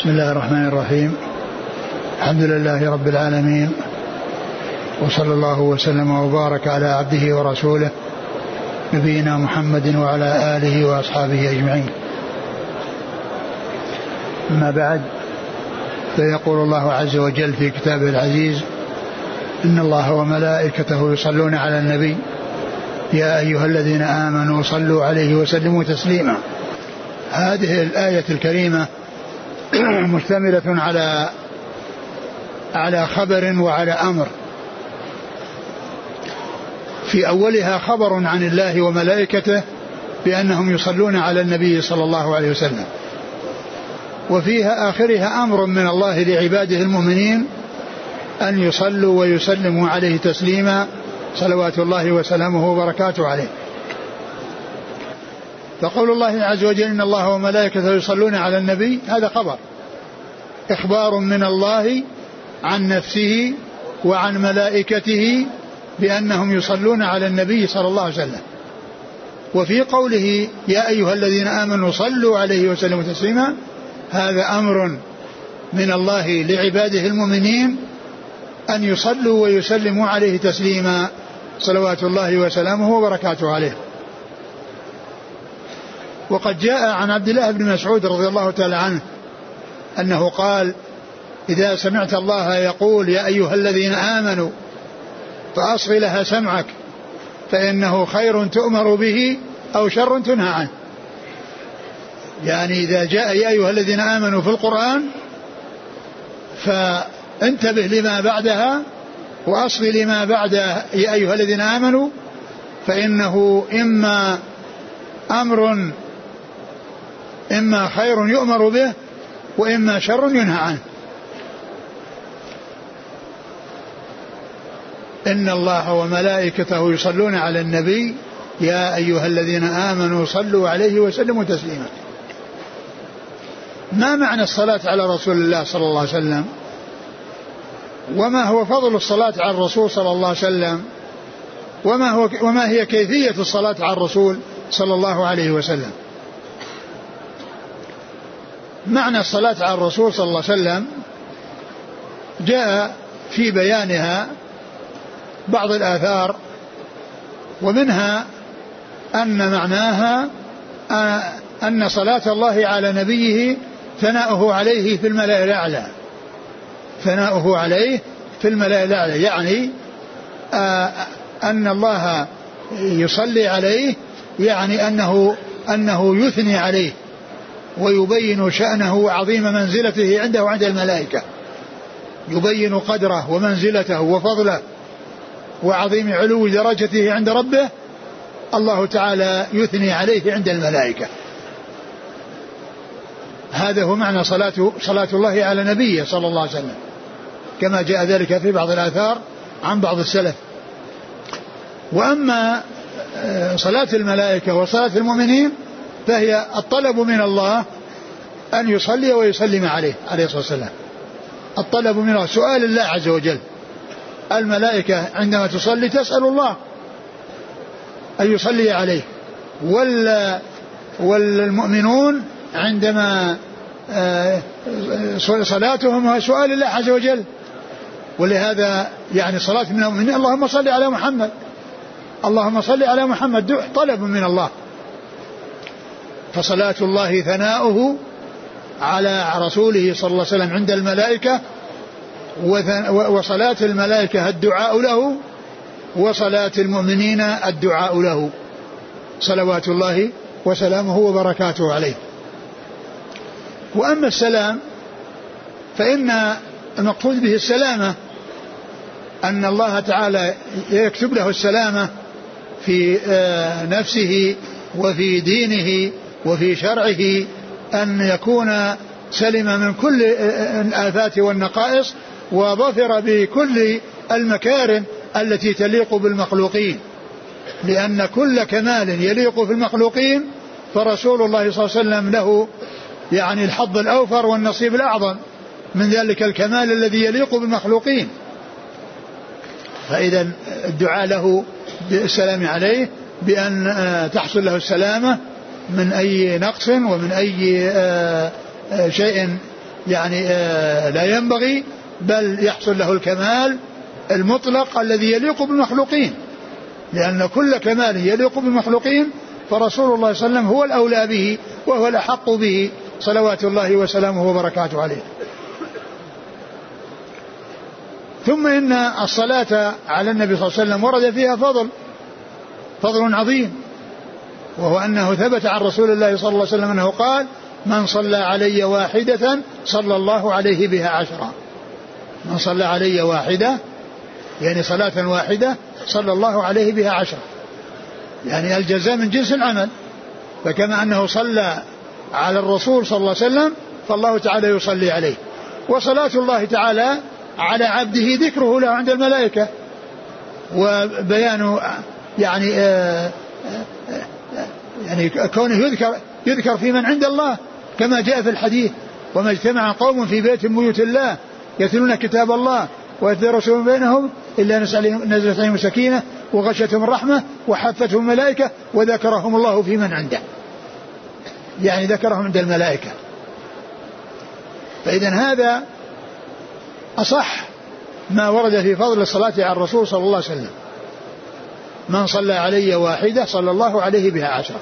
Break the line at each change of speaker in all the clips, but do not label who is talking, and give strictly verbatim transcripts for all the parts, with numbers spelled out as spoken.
بسم الله الرحمن الرحيم. الحمد لله رب العالمين، وصلى الله وسلم وبارك على عبده ورسوله نبينا محمد وعلى آله وأصحابه أجمعين. أما بعد، فيقول الله عز وجل في كتابه العزيز: إن الله وملائكته يصلون على النبي يا أيها الذين آمنوا صلوا عليه وسلموا تسليما. هذه الآية الكريمة مشتملة على على خبر وعلى أمر. في أولها خبر عن الله وملائكته بأنهم يصلون على النبي صلى الله عليه وسلم، وفيها آخرها أمر من الله لعباده المؤمنين أن يصلوا ويسلموا عليه تسليما صلوات الله وسلامه وبركاته عليه. فقول الله عز وجل: إن الله وملائكته يصلون على النبي، هذا خبر، إخبار من الله عن نفسه وعن ملائكته بأنهم يصلون على النبي صلى الله عليه وسلم. وفي قوله يا أيها الذين آمنوا صلوا عليه وسلموا تسليما، هذا أمر من الله لعباده المؤمنين أن يصلوا ويسلموا عليه تسليما صلوات الله وسلامه وبركاته عليه. وقد جاء عن عبد الله بن مسعود رضي الله تعالى عنه أنه قال: إذا سمعت الله يقول يا أيها الذين آمنوا فأصغ لها سمعك فإنه خير تؤمر به أو شر تنهى عنه. يعني إذا جاء يا أيها الذين آمنوا في القرآن فانتبه لما بعدها وأصغ لما بعد يا أيها الذين آمنوا، فإنه إما أمر إما خير يؤمر به وإما شر ينهى عنه. إن الله وملائكته يصلون على النبي يا أيها الذين آمنوا صلوا عليه وسلموا تسليما. ما معنى الصلاة على رسول الله صلى الله عليه وسلم؟ وما هو فضل الصلاة على الرسول صلى الله عليه وسلم؟ وما, هو وما هي كيفية الصلاة على الرسول صلى الله عليه وسلم؟ معنى الصلاة على الرسول صلى الله عليه وسلم جاء في بيانها بعض الآثار، ومنها أن معناها أن صلاة الله على نبيه ثناؤه عليه في الملأ الأعلى، ثناؤه عليه في الملأ الأعلى، يعني أن الله يصلي عليه، يعني أنه أنه يثني عليه ويبين شأنه وعظيم منزلته عنده وعند الملائكة، يبين قدره ومنزلته وفضله وعظيم علو درجته عند ربه. الله تعالى يثني عليه عند الملائكة. هذا هو معنى صلاة, صلاة الله على نبيه صلى الله عليه وسلم، كما جاء ذلك في بعض الآثار عن بعض السلف. وأما صلاة الملائكة وصلاة المؤمنين فهي الطلب من الله أن يصلي ويسلم عليه عليه الصلاة والسلام. الطلب من الله، سؤال الله عز وجل. الملائكة عندما تصلي تسأل الله أن يصلي عليه، والمؤمنون عندما صلاتهم هو سؤال الله عز وجل. ولهذا يعني صلاة من المؤمنين اللهم صل على محمد، اللهم صل على محمد، طلب من الله. فصلاة الله ثناؤه على رسوله صلى الله عليه وسلم عند الملائكة، وصلاة الملائكة الدعاء له، وصلاة المؤمنين الدعاء له صلوات الله وسلامه وبركاته عليه. وأما السلام فإن المقصود به السلامة، أن الله تعالى يكتب له السلامة في نفسه وفي دينه وفي شرعه، أن يكون سلم من كل الآفات والنقائص وظفر بكل المكارم التي تليق بالمخلوقين، لأن كل كمال يليق في المخلوقين فرسول الله صلى الله عليه وسلم له يعني الحظ الأوفر والنصيب الأعظم من ذلك الكمال الذي يليق بالمخلوقين. فإذا الدعاء له بالسلام عليه بأن تحصل له السلامة من أي نقص ومن أي شيء يعني آه لا ينبغي، بل يحصل له الكمال المطلق الذي يليق بالمخلوقين، لأن كل كمال يليق بالمخلوقين فرسول الله صلى الله عليه وسلم هو الأولى به وهو الأحق به صلوات الله وسلامه وبركاته عليه. ثم إن الصلاة على النبي صلى الله عليه وسلم ورد فيها فضل فضل عظيم، وهو أنه ثبت عن رسول الله صلى الله عليه وسلم أنه قال: من صلى علي واحدة صلى الله عليه بها عشرا. من صلى علي واحدة يعني صلاة واحدة صلى الله عليه بها عشرا، يعني الجزاء من جنس العمل. فكما أنه صلى على الرسول صلى الله عليه وسلم فالله تعالى يصلي عليه، وصلاة الله تعالى على عبده ذكره له عند الملائكة وبيان يعني آآ آآ يعني كونه يذكر يذكر في من عند الله، كما جاء في الحديث: وما اجتمع قوم في بيت من بيوت الله يتلون كتاب الله ويتدارسون بينهم إلا نزلت عليهم السكينة وغشتهم الرحمة وحفتهم الملائكة وذكرهم الله في من عنده، يعني ذكرهم عند الملائكة. فإذن هذا أصح ما ورد في فضل الصلاة على الرسول صلى الله عليه وسلم: من صلى علي واحدة صلى الله عليه بها عشرة.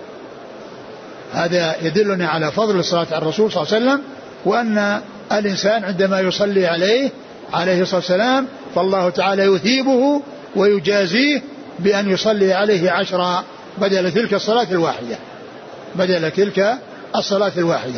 هذا يدلنا على فضل الصلاة على الرسول صلى الله عليه وسلم، وأن الإنسان عندما يصلي عليه عليه الصلاة والسلام فالله تعالى يثيبه ويجازيه بأن يصلي عليه عشرة بدل تلك الصلاة الواحدة بدل تلك الصلاة الواحدة.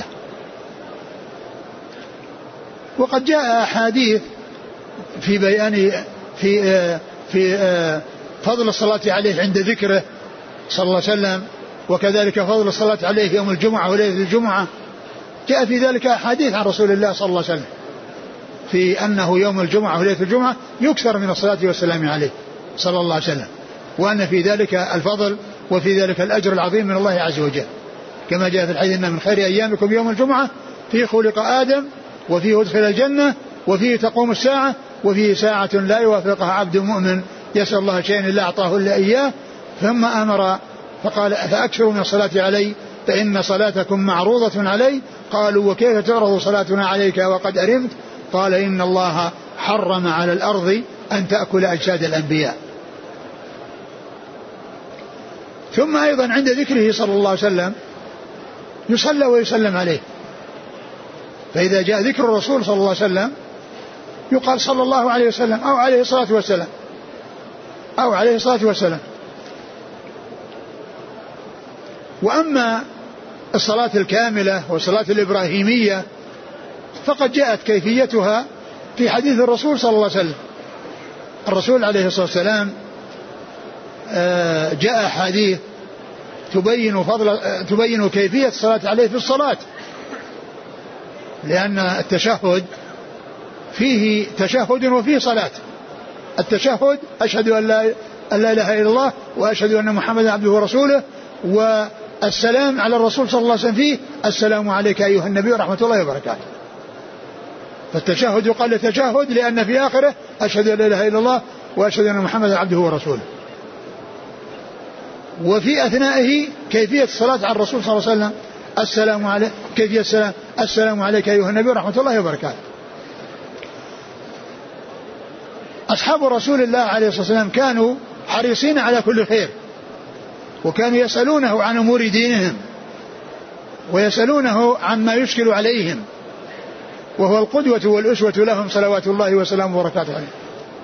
وقد جاء أحاديث في بيان في في فضل الصلاة عليه عند ذكره صلى الله عليه وسلم، وكذلك فضل الصلاة عليه يوم الجمعة وليلة الجمعة. جاء في ذلك أحاديث عن رسول الله صلى الله عليه وسلم في أنه يوم الجمعة وليلة الجمعة يكثر من الصلاة والسلام عليه صلى الله عليه وسلم، وأن في ذلك الفضل وفي ذلك الأجر العظيم من الله عز وجل، كما جاء في الحديث: إن من خير أيامكم يوم الجمعة فيه خلق آدم وفيه أدخل الجنة وفيه تقوم الساعة وفيه ساعة لا يوافقها عبد مؤمن يسأل الله شيئا إلا أعطاه إلا إياه. ثم أمر فقال: فأكثروا من الصلاة علي فإن صلاتكم معروضة علي. قالوا: وكيف تعرض صلاتنا عليك وقد أرمت؟ قال: إن الله حرم على الأرض أن تأكل أجساد الأنبياء. ثم أيضا عند ذكره صلى الله عليه وسلم يصلى ويسلم عليه، فإذا جاء ذكر الرسول صلى الله عليه وسلم يقال صلى الله عليه وسلم أو عليه الصلاة والسلام أو عليه الصلاة والسلام. وأما الصلاة الكاملة والصلاة الإبراهيمية فقد جاءت كيفيتها في حديث الرسول صلى الله عليه وسلم. الرسول عليه الصلاة والسلام جاء حديث تبين فضل تبين كيفية الصلاة عليه في الصلاة، لأن التشهد فيه تشهد وفيه صلاة. التشهد: أشهد أن لا إله إلا الله وأشهد أن محمدا عبده ورسوله، والسلام على الرسول صلى الله عليه وسلم فيه: السلام عليك أيها النبي ورحمة الله وبركاته. فالتشهد يقال تشهد لأن في آخره: أشهد أن لا إله إلا الله وأشهد أن محمدا عبده ورسوله. وفي أثنائه كيفية الصلاة على الرسول صلى الله عليه وسلم: السلام عليك كيفية السلام السلام عليك أيها النبي ورحمة الله وبركاته. أصحاب رسول الله عليه الصلاة والسلام كانوا حريصين على كل خير، وكانوا يسألونه عن أمور دينهم ويسألونه عما يشكل عليهم، وهو القدوة والأسوة لهم صلوات الله وسلامه وبركاته عليه.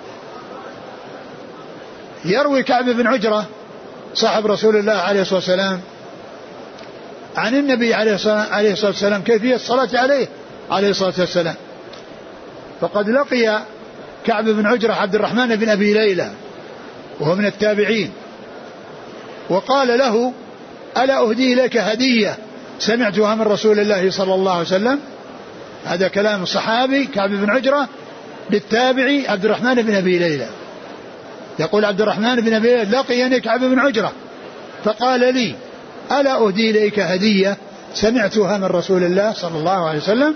يروي كعب بن عجرة صاحب رسول الله عليه الصلاة والسلام عن النبي عليه الصلاة والسلام كيفية الصلاة عليه عليه الصلاة والسلام. فقد لقي كعب بن عجرة عبد الرحمن بن أبي ليلى وهو من التابعين، وقال له: ألا أهدي إليك هدية سمعتها من رسول الله صلى الله عليه وسلم؟ هذا كلام الصحابي كعب بن عجرة للتابعي عبد الرحمن بن أبي ليلى. يقول عبد الرحمن بن أبي ليلى: لقيني كعب بن عجرة فقال لي: ألا أهدي إليك هدية سمعتها من رسول الله صلى الله عليه وسلم؟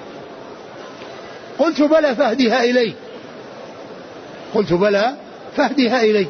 قلت: بلى فاهدها إلي. قلت: بلى فاهدها إلي.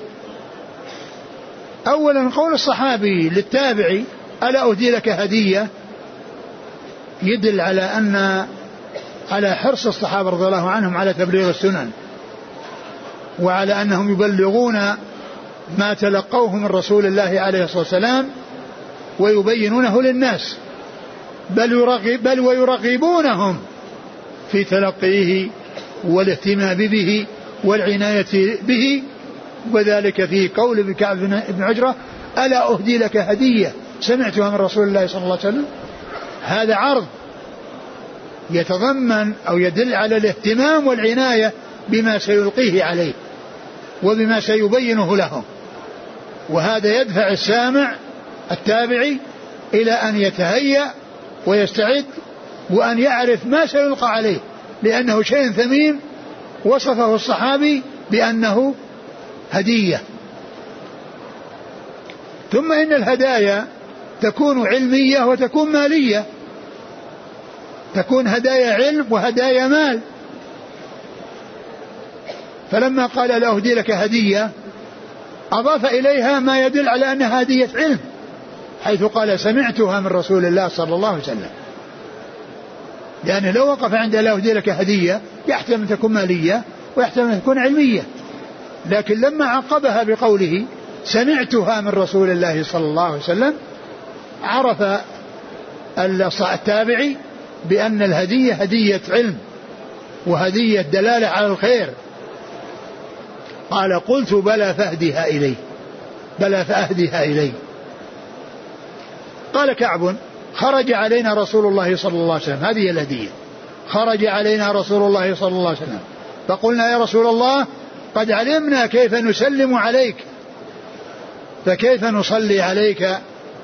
أولا قول الصحابي للتابعي: ألا أهدي لك هدية، يدل على أن على حرص الصحابة رضي الله عنهم على تبليغ السنن، وعلى أنهم يبلغون ما تلقوه من رسول الله عليه الصلاة والسلام ويبينونه للناس، بل, يرغب بل ويرغبونهم في تلقيه والاهتمام به والعناية به، وذلك في قول ابن كعب بن عجرة: ألا أهدي لك هدية سمعتها من رسول الله صلى الله عليه وسلم. هذا عرض يتضمن أو يدل على الاهتمام والعناية بما سيلقيه عليه وبما سيبينه لهم، وهذا يدفع السامع التابعي إلى أن يتهيأ ويستعد وأن يعرف ما سيلقى عليه، لأنه شيء ثمين وصفه الصحابي بأنه هدية. ثم إن الهدايا تكون علمية وتكون مالية، تكون هدايا علم وهدايا مال. فلما قال لا أهدي لك هدية أضاف إليها ما يدل على أنها هدية علم، حيث قال سمعتها من رسول الله صلى الله عليه وسلم، لأنه لو وقف عند لا أهدي لك هدية يحتمل أن تكون مالية ويحتمل أن تكون علمية، لكن لما عقبها بقوله سمعتها من رسول الله صلى الله عليه وسلم عرف التابعي بأن الهدية هدية علم وهدية دلالة على الخير. قال قلت بلى فأهدها إلي، بلى فأهدها إلي. قال كعب خرج علينا رسول الله صلى الله عليه وسلم، هذه الهدية، خرج علينا رسول الله صلى الله عليه وسلم فقلنا يا رسول الله قد علمنا كيف نسلم عليك فكيف نصلي عليك؟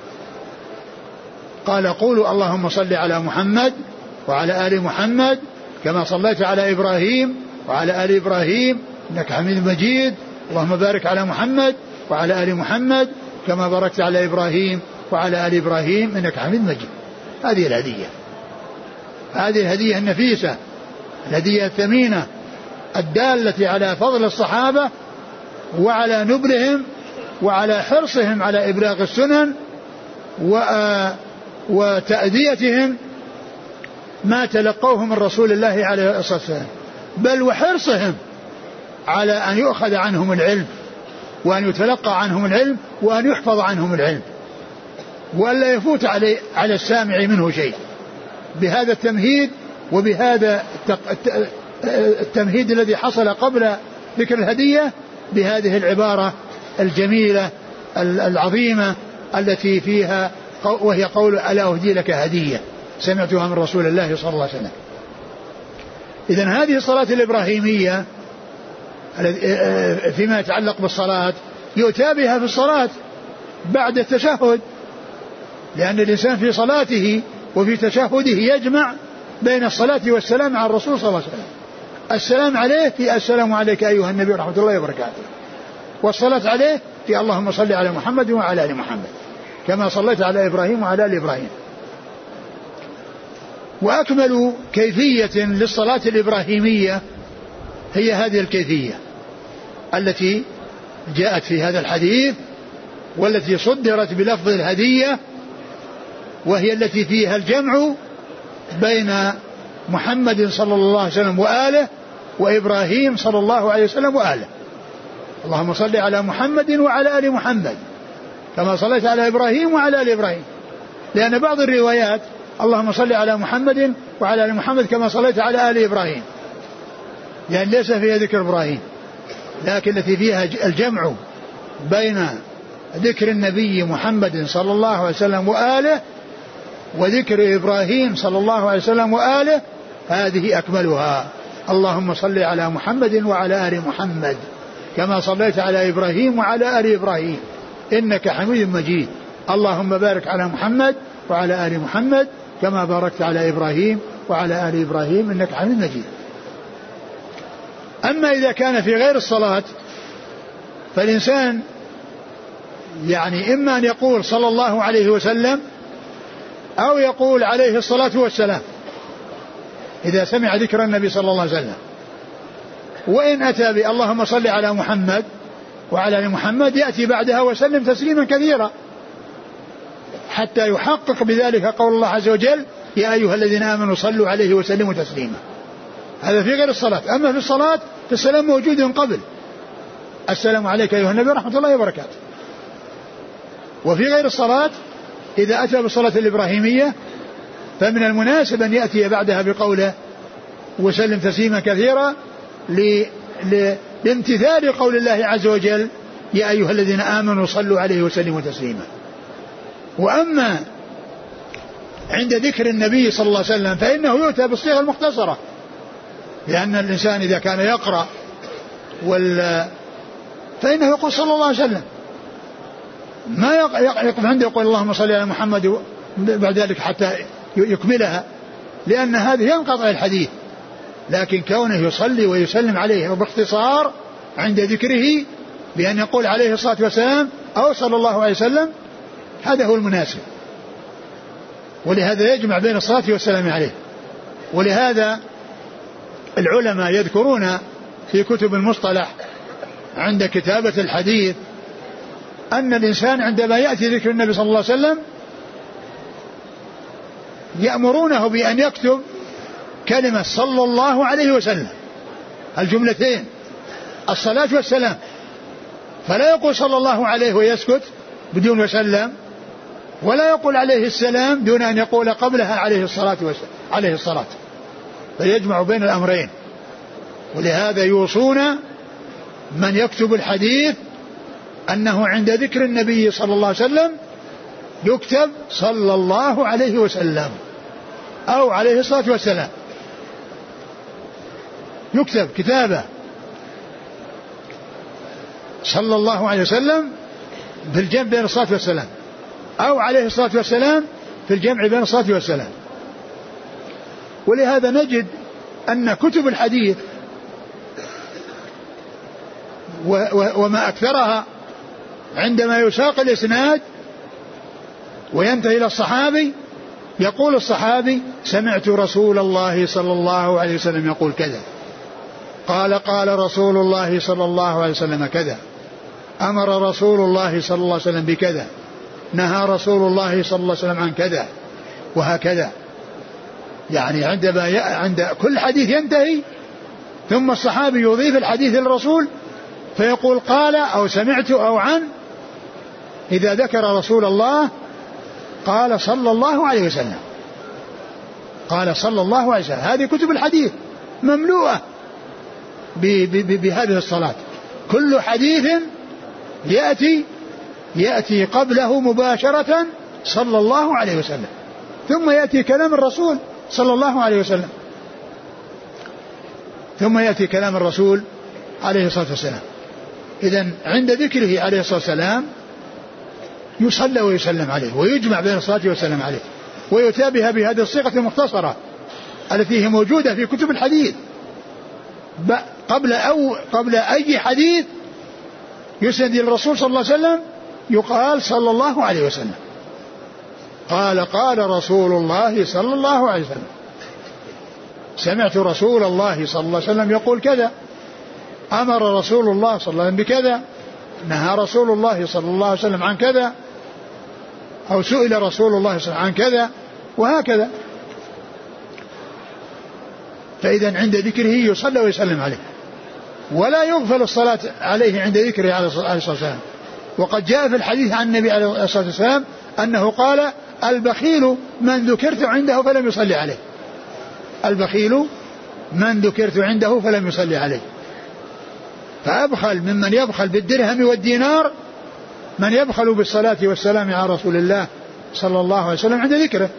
قال قولوا اللهم صل على محمد وعلى آل محمد كما صليت على إبراهيم وعلى آل إبراهيم إنك حميد مجيد، اللهم بارك على محمد وعلى آل محمد كما باركت على إبراهيم وعلى آل إبراهيم إنك حميد مجيد. هذه الهدية، هذه الهدية النفيسة، الهدية الثمينة الدالة على فضل الصحابة وعلى نبلهم وعلى حرصهم على إبلاغ السنن وتأديتهم ما تلقوه من رسول الله عليه الصلاة والسلام، بل وحرصهم على أن يؤخذ عنهم العلم وأن يتلقى عنهم العلم وأن يحفظ عنهم العلم وألا يفوت علي على السامع منه شيء. بهذا التمهيد وبهذا التمهيد الذي حصل قبل ذكر الهدية بهذه العبارة الجميلة العظيمة التي فيها وهي قول ألا أهدي لك هدية سمعتها من رسول الله صلى الله عليه وسلم. إذن هذه الصلاة الإبراهيمية فيما يتعلق بالصلاة يؤتى بها في الصلاة بعد التشهد، لأن الإنسان في صلاته وفي تشهده يجمع بين الصلاة والسلام على الرسول صلى الله عليه وسلم. السلام عليه في السلام عليك أيها النبي ورحمة الله وبركاته، والصلاة عليه في اللهم صل على محمد وعلى آل محمد كما صليت على إبراهيم وعلى آل إبراهيم. وأكمل كيفية للصلاة الإبراهيمية هي هذه الكيفية التي جاءت في هذا الحديث والتي صدرت بلفظ الهدية، وهي التي فيها الجمع بين محمد صلى الله عليه وسلم وآله وإبراهيم صلى الله عليه وسلم وآله. اللهم صل على محمد وعلى آل محمد كما صليت على إبراهيم وعلى آل إبراهيم، لأن بعض الروايات اللهم صل على محمد وعلى آل محمد كما صليت على آل إبراهيم، لأن ليس فيها ذكر إبراهيم، لكن التي فيها الجمع بين ذكر النبي محمد صلى الله عليه وسلم وآله وذكر إبراهيم صلى الله عليه وسلم وآله هذه أكملها. اللهم صل على محمد وعلى آل محمد كما صليت على إبراهيم وعلى آل إبراهيم إنك حميد مجيد، اللهم بارك على محمد وعلى آل محمد كما باركت على إبراهيم وعلى آل إبراهيم إنك حميد مجيد. أما إذا كان في غير الصلاة فالإنسان يعني إما أن يقول صلى الله عليه وسلم أو يقول عليه الصلاة والسلام إذا سمع ذكر النبي صلى الله عليه وسلم. وإن أتى باللهم صل على محمد وعلى آل محمد يأتي بعدها وسلم تسليما كثيرا حتى يحقق بذلك قول الله عز وجل يا أيها الذين آمنوا صلوا عليه وسلموا تسليما. هذا في غير الصلاة. أما في الصلاة فالسلام موجود قبل، السلام عليك أيها النبي ورحمة الله وبركاته. وفي غير الصلاة إذا أتى بالصلاة الإبراهيمية فمن المناسب أن يأتي بعدها بقوله وسلم تسليما كثيرا لامتثال قول الله عز وجل يا أيها الذين آمنوا صلوا عليه وسلموا تسليما. وأما عند ذكر النبي صلى الله عليه وسلم فإنه يؤتى بالصيغة المختصرة، لأن الإنسان إذا كان يقرأ وال فإنه يقول صلى الله عليه وسلم، ما يقف عنده يقول اللهم صل على محمد بعد ذلك حتى يكملها، لأن هذه ينقطع الحديث. لكن كونه يصلي ويسلم عليه باختصار عند ذكره بأن يقول عليه الصلاة والسلام أو صلى الله عليه وسلم، هذا هو المناسب. ولهذا يجمع بين الصلاة والسلام عليه. ولهذا العلماء يذكرون في كتب المصطلح عند كتابة الحديث أن الإنسان عندما يأتي ذكر النبي صلى الله عليه وسلم يأمرونه بأن يكتب كلمة صلى الله عليه وسلم، الجملتين الصلاة والسلام، فلا يقول صلى الله عليه ويسكت بدون وسلم، ولا يقول عليه السلام دون أن يقول قبلها عليه الصلاة والسلام عليه الصلاة، فيجمع بين الأمرين. ولهذا يوصون من يكتب الحديث أنه عند ذكر النبي صلى الله عليه وسلم يكتب صلى الله عليه وسلم أو عليه الصلاة والسلام، يكتب كتابة صلى الله عليه وسلم في الجمع بين الصلاة والسلام أو عليه الصلاة والسلام في الجمع بين الصلاة والسلام. ولهذا نجد أن كتب الحديث وما أكثرها عندما يساق الإسناد وينتهي إلى الصحابي يقول الصحابي سمعت رسول الله صلى الله عليه وسلم يقول كذا، قال قال رسول الله صلى الله عليه وسلم كذا، أمر رسول الله صلى الله عليه وسلم بكذا، نهى رسول الله صلى الله عليه وسلم عن كذا، وهكذا. يعني عندما عند كل حديث ينتهي ثم الصحابي يضيف الحديث للرسول فيقول قال أو سمعت أو عن. إذا ذكر رسول الله قال صلى الله عليه وسلم، قال صلى الله عليه وسلم. هذه كتب الحديث مملوءة بهذه الصلاة. كل حديث يأتي يأتي قبله مباشرة صلى الله عليه وسلم، ثم يأتي كلام الرسول صلى الله عليه وسلم، ثم يأتي كلام الرسول عليه الصلاة والسلام. إذن عند ذكره عليه الصلاة والسلام يصلى ويسلم عليه ويجمع بين الصلاة والسلام عليه ويتابها بهذه الصيغة المختصرة التي هي موجودة في كتب الحديث قبل أو قبل أي حديث يسند للرسول صلى الله عليه وسلم يقال صلى الله عليه وسلم، قال قال رسول الله صلى الله عليه وسلم، سمعت رسول الله صلى الله عليه وسلم يقول كذا، أمر رسول الله صلى الله عليه وسلم بكذا، نهى رسول الله صلى الله عليه وسلم عن كذا، أو سئل رسول الله صلى الله عليه وسلم عن كذا، وهكذا. فإذا عند ذكره يصلى ويسلم عليه ولا يغفل الصلاة عليه عند ذكره عليه الصلاة والسلام. وقد جاء في الحديث عن النبي عليه الصلاة والسلام أنه قال البخيل من ذكرت عنده فلم يصلي عليه، البخيل من ذكرت عنده فلم يصلي عليه. فأبخل ممن يبخل بالدرهم والدينار من يبخل بالصلاة والسلام على رسول الله صلى الله عليه وسلم عند ذكره،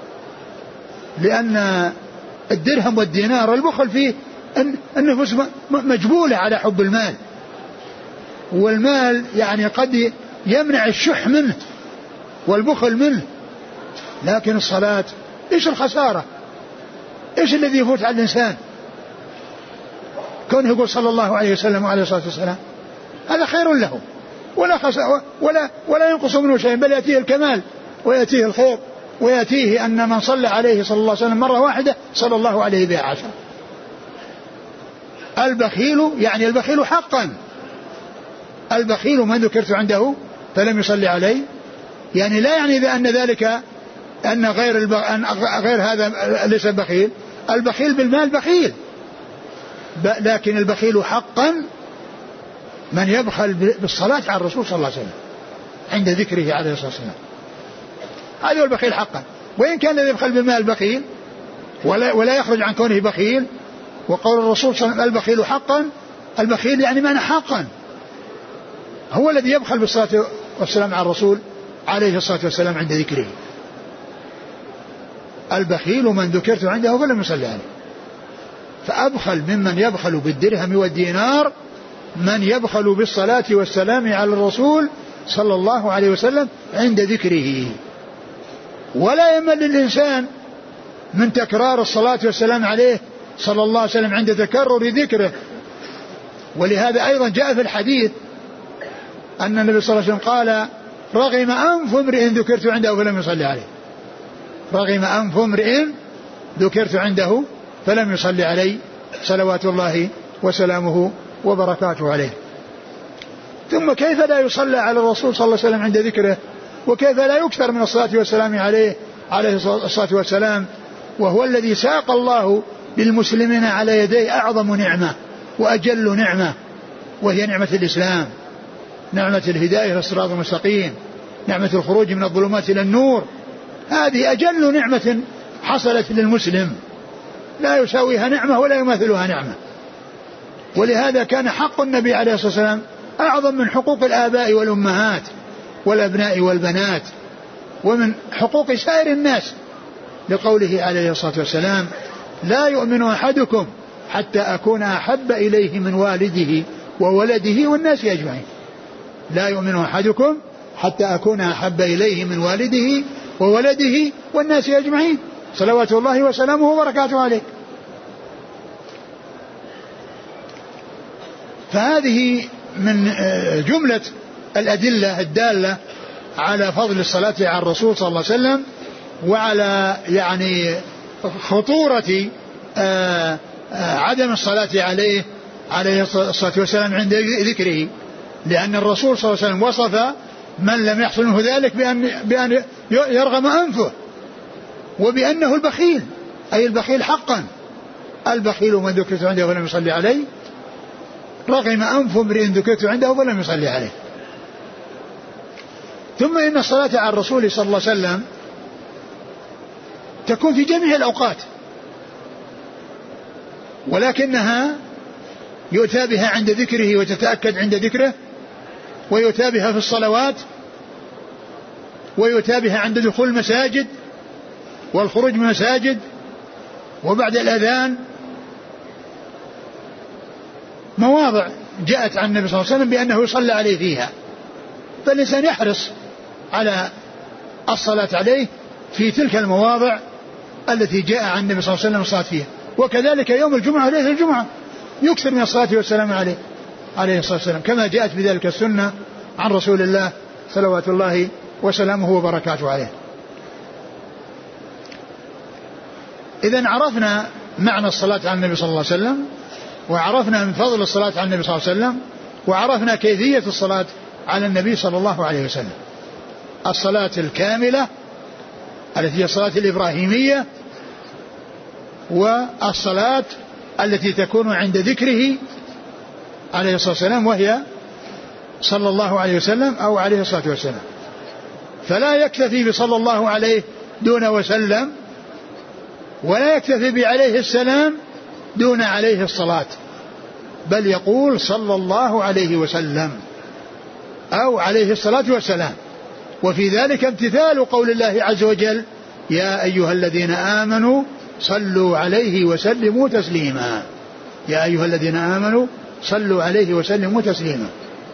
لأن الدرهم والدينار البخل فيه النفوس مجبولة على حب المال، والمال يعني قد يمنع الشح منه والبخل منه، لكن الصلاة إيش الخسارة؟ إيش الذي يفوت على الإنسان؟ كونه يقول صلى الله عليه وسلم وعليه الصلاة والسلام هذا خير له ولا, ولا, ولا ينقص منه شيء، بل يأتيه الكمال ويأتيه الخير ويأتيه أن من صلى عليه صلى الله عليه وسلم مرة واحدة صلى الله عليه بها عشرة. البخيل يعني البخيل حقا، البخيل من ذكرت عنده فلم يصلي عليه، يعني لا يعني بأن ذلك أن غير, الب... أن غير هذا ليس بخيل، البخيل بالمال بخيل لكن البخيل حقا من يبخل بالصلاة على الرسول صلى الله عليه وسلم عند ذكره عليه الصلاة والسلام. هذا هو البخيل حقا. وإن كان الذي يبخل بالمال بخيل ولا, ولا يخرج عن كونه بخيل. وقول الرسول صلى الله عليه وسلم البخيل حقا، البخيل يعني معنى حقا هو الذي يبخل بالصلاة والسلام على الرسول عليه الصلاة والسلام عند ذكره. البخيل من ذكرت عنده فلم يصلي عليه. فأبخل ممن يبخل بالدرهم والدينار من يبخل بالصلاة والسلام على الرسول صلى الله عليه وسلم عند ذكره. ولا يمل الإنسان من تكرار الصلاة والسلام عليه صلى الله عليه وسلم عند تكرر ذكره. ولهذا أيضا جاء في الحديث أن النبي صلى الله عليه وسلم قال رغم أنف امرئ ذكرت عنده فلم يصلي عليه. رغم أنف امرئ ذكرت عنده فلم يصلي عليه صلوات الله وسلامه وبركاته عليه. ثم كيف لا يصلى على الرسول صلى الله عليه وسلم عند ذكره، وكيف لا يكثر من الصلاة والسلام عليه عليه الصلاة والسلام، وهو الذي ساق الله للمسلمين على يديه أعظم نعمة وأجل نعمة، وهي نعمة الإسلام، نعمة الهداية إلى الصراط المستقيم، نعمة الخروج من الظلمات إلى النور. هذه أجل نعمة حصلت للمسلم لا يساويها نعمة ولا يماثلها نعمة. ولهذا كان حق النبي عليه الصلاة والسلام أعظم من حقوق الآباء والأمهات والأبناء والبنات ومن حقوق سائر الناس، لقوله عليه الصلاة والسلام لا يؤمن أحدكم حتى أكون أحب إليه من والده وولده والناس أجمعين. لا يؤمن أحدكم حتى أكون أحب إليه من والده وولده والناس أجمعين صلوات الله وسلامه وبركاته عليه. فهذه من جملة الأدلة الدالة على فضل الصلاة على الرسول صلى الله عليه وسلم وعلى يعني خطورة عدم الصلاة عليه عليه الصلاة والسلام عند ذكره، لأن الرسول صلى الله عليه وسلم وصف من لم يحصل منه ذلك بأن, بأن يرغم أنفه وبأنه البخيل، أي البخيل حقا. البخيل من ذكرت عنده فلم يصلي عليه رغم أنف امرئ ذكرت عنده فلم يصلي عليه. ثم إن الصلاة على الرسول صلى الله عليه وسلم تكون في جميع الأوقات، ولكنها يؤتى بها عند ذكره وتتأكد عند ذكره، ويؤتى بها في الصلوات، ويؤتى بها عند دخول المساجد والخروج من المساجد وبعد الأذان. مواضع جاءت عن النبي صلى الله عليه وسلم بأنه يصلى عليه فيها، فالإنسان يحرص على الصلاة عليه في تلك المواضع التي جاء عن النبي صلى الله عليه وسلم الصلاة فيها. وكذلك يوم الجمعة وليلة الجمعة يكثر من الصلاة والسلام عليه عليه الصلاة والسلام، كما جاءت بذلك السنة عن رسول الله صلوات الله وسلامه وبركاته عليه. إذن عرفنا معنى الصلاة على النبي صلى الله عليه وسلم، وعرفنا من فضل الصلاة على النبي صلى الله عليه وسلم، وعرفنا كيفية الصلاة على النبي صلى الله عليه وسلم. الصلاة الكاملة التي هي الصلاة الإبراهيمية، والصلاة التي تكون عند ذكره عليه الصلاة والسلام وهي صلى الله عليه وسلم أو عليه الصلاة والسلام. فلا يكتفي بصلى الله عليه دون وسلم، ولا يكتفي بعليه السلام دون عليه الصلاة، بل يقول صلى الله عليه وسلم أو عليه الصلاة والسلام. وفي ذلك امتثال قول الله عز وجل يا أيها الذين آمنوا صلوا عليه وسلموا تسليما. يا أيها الذين آمنوا صلوا عليه وسلموا تسليما.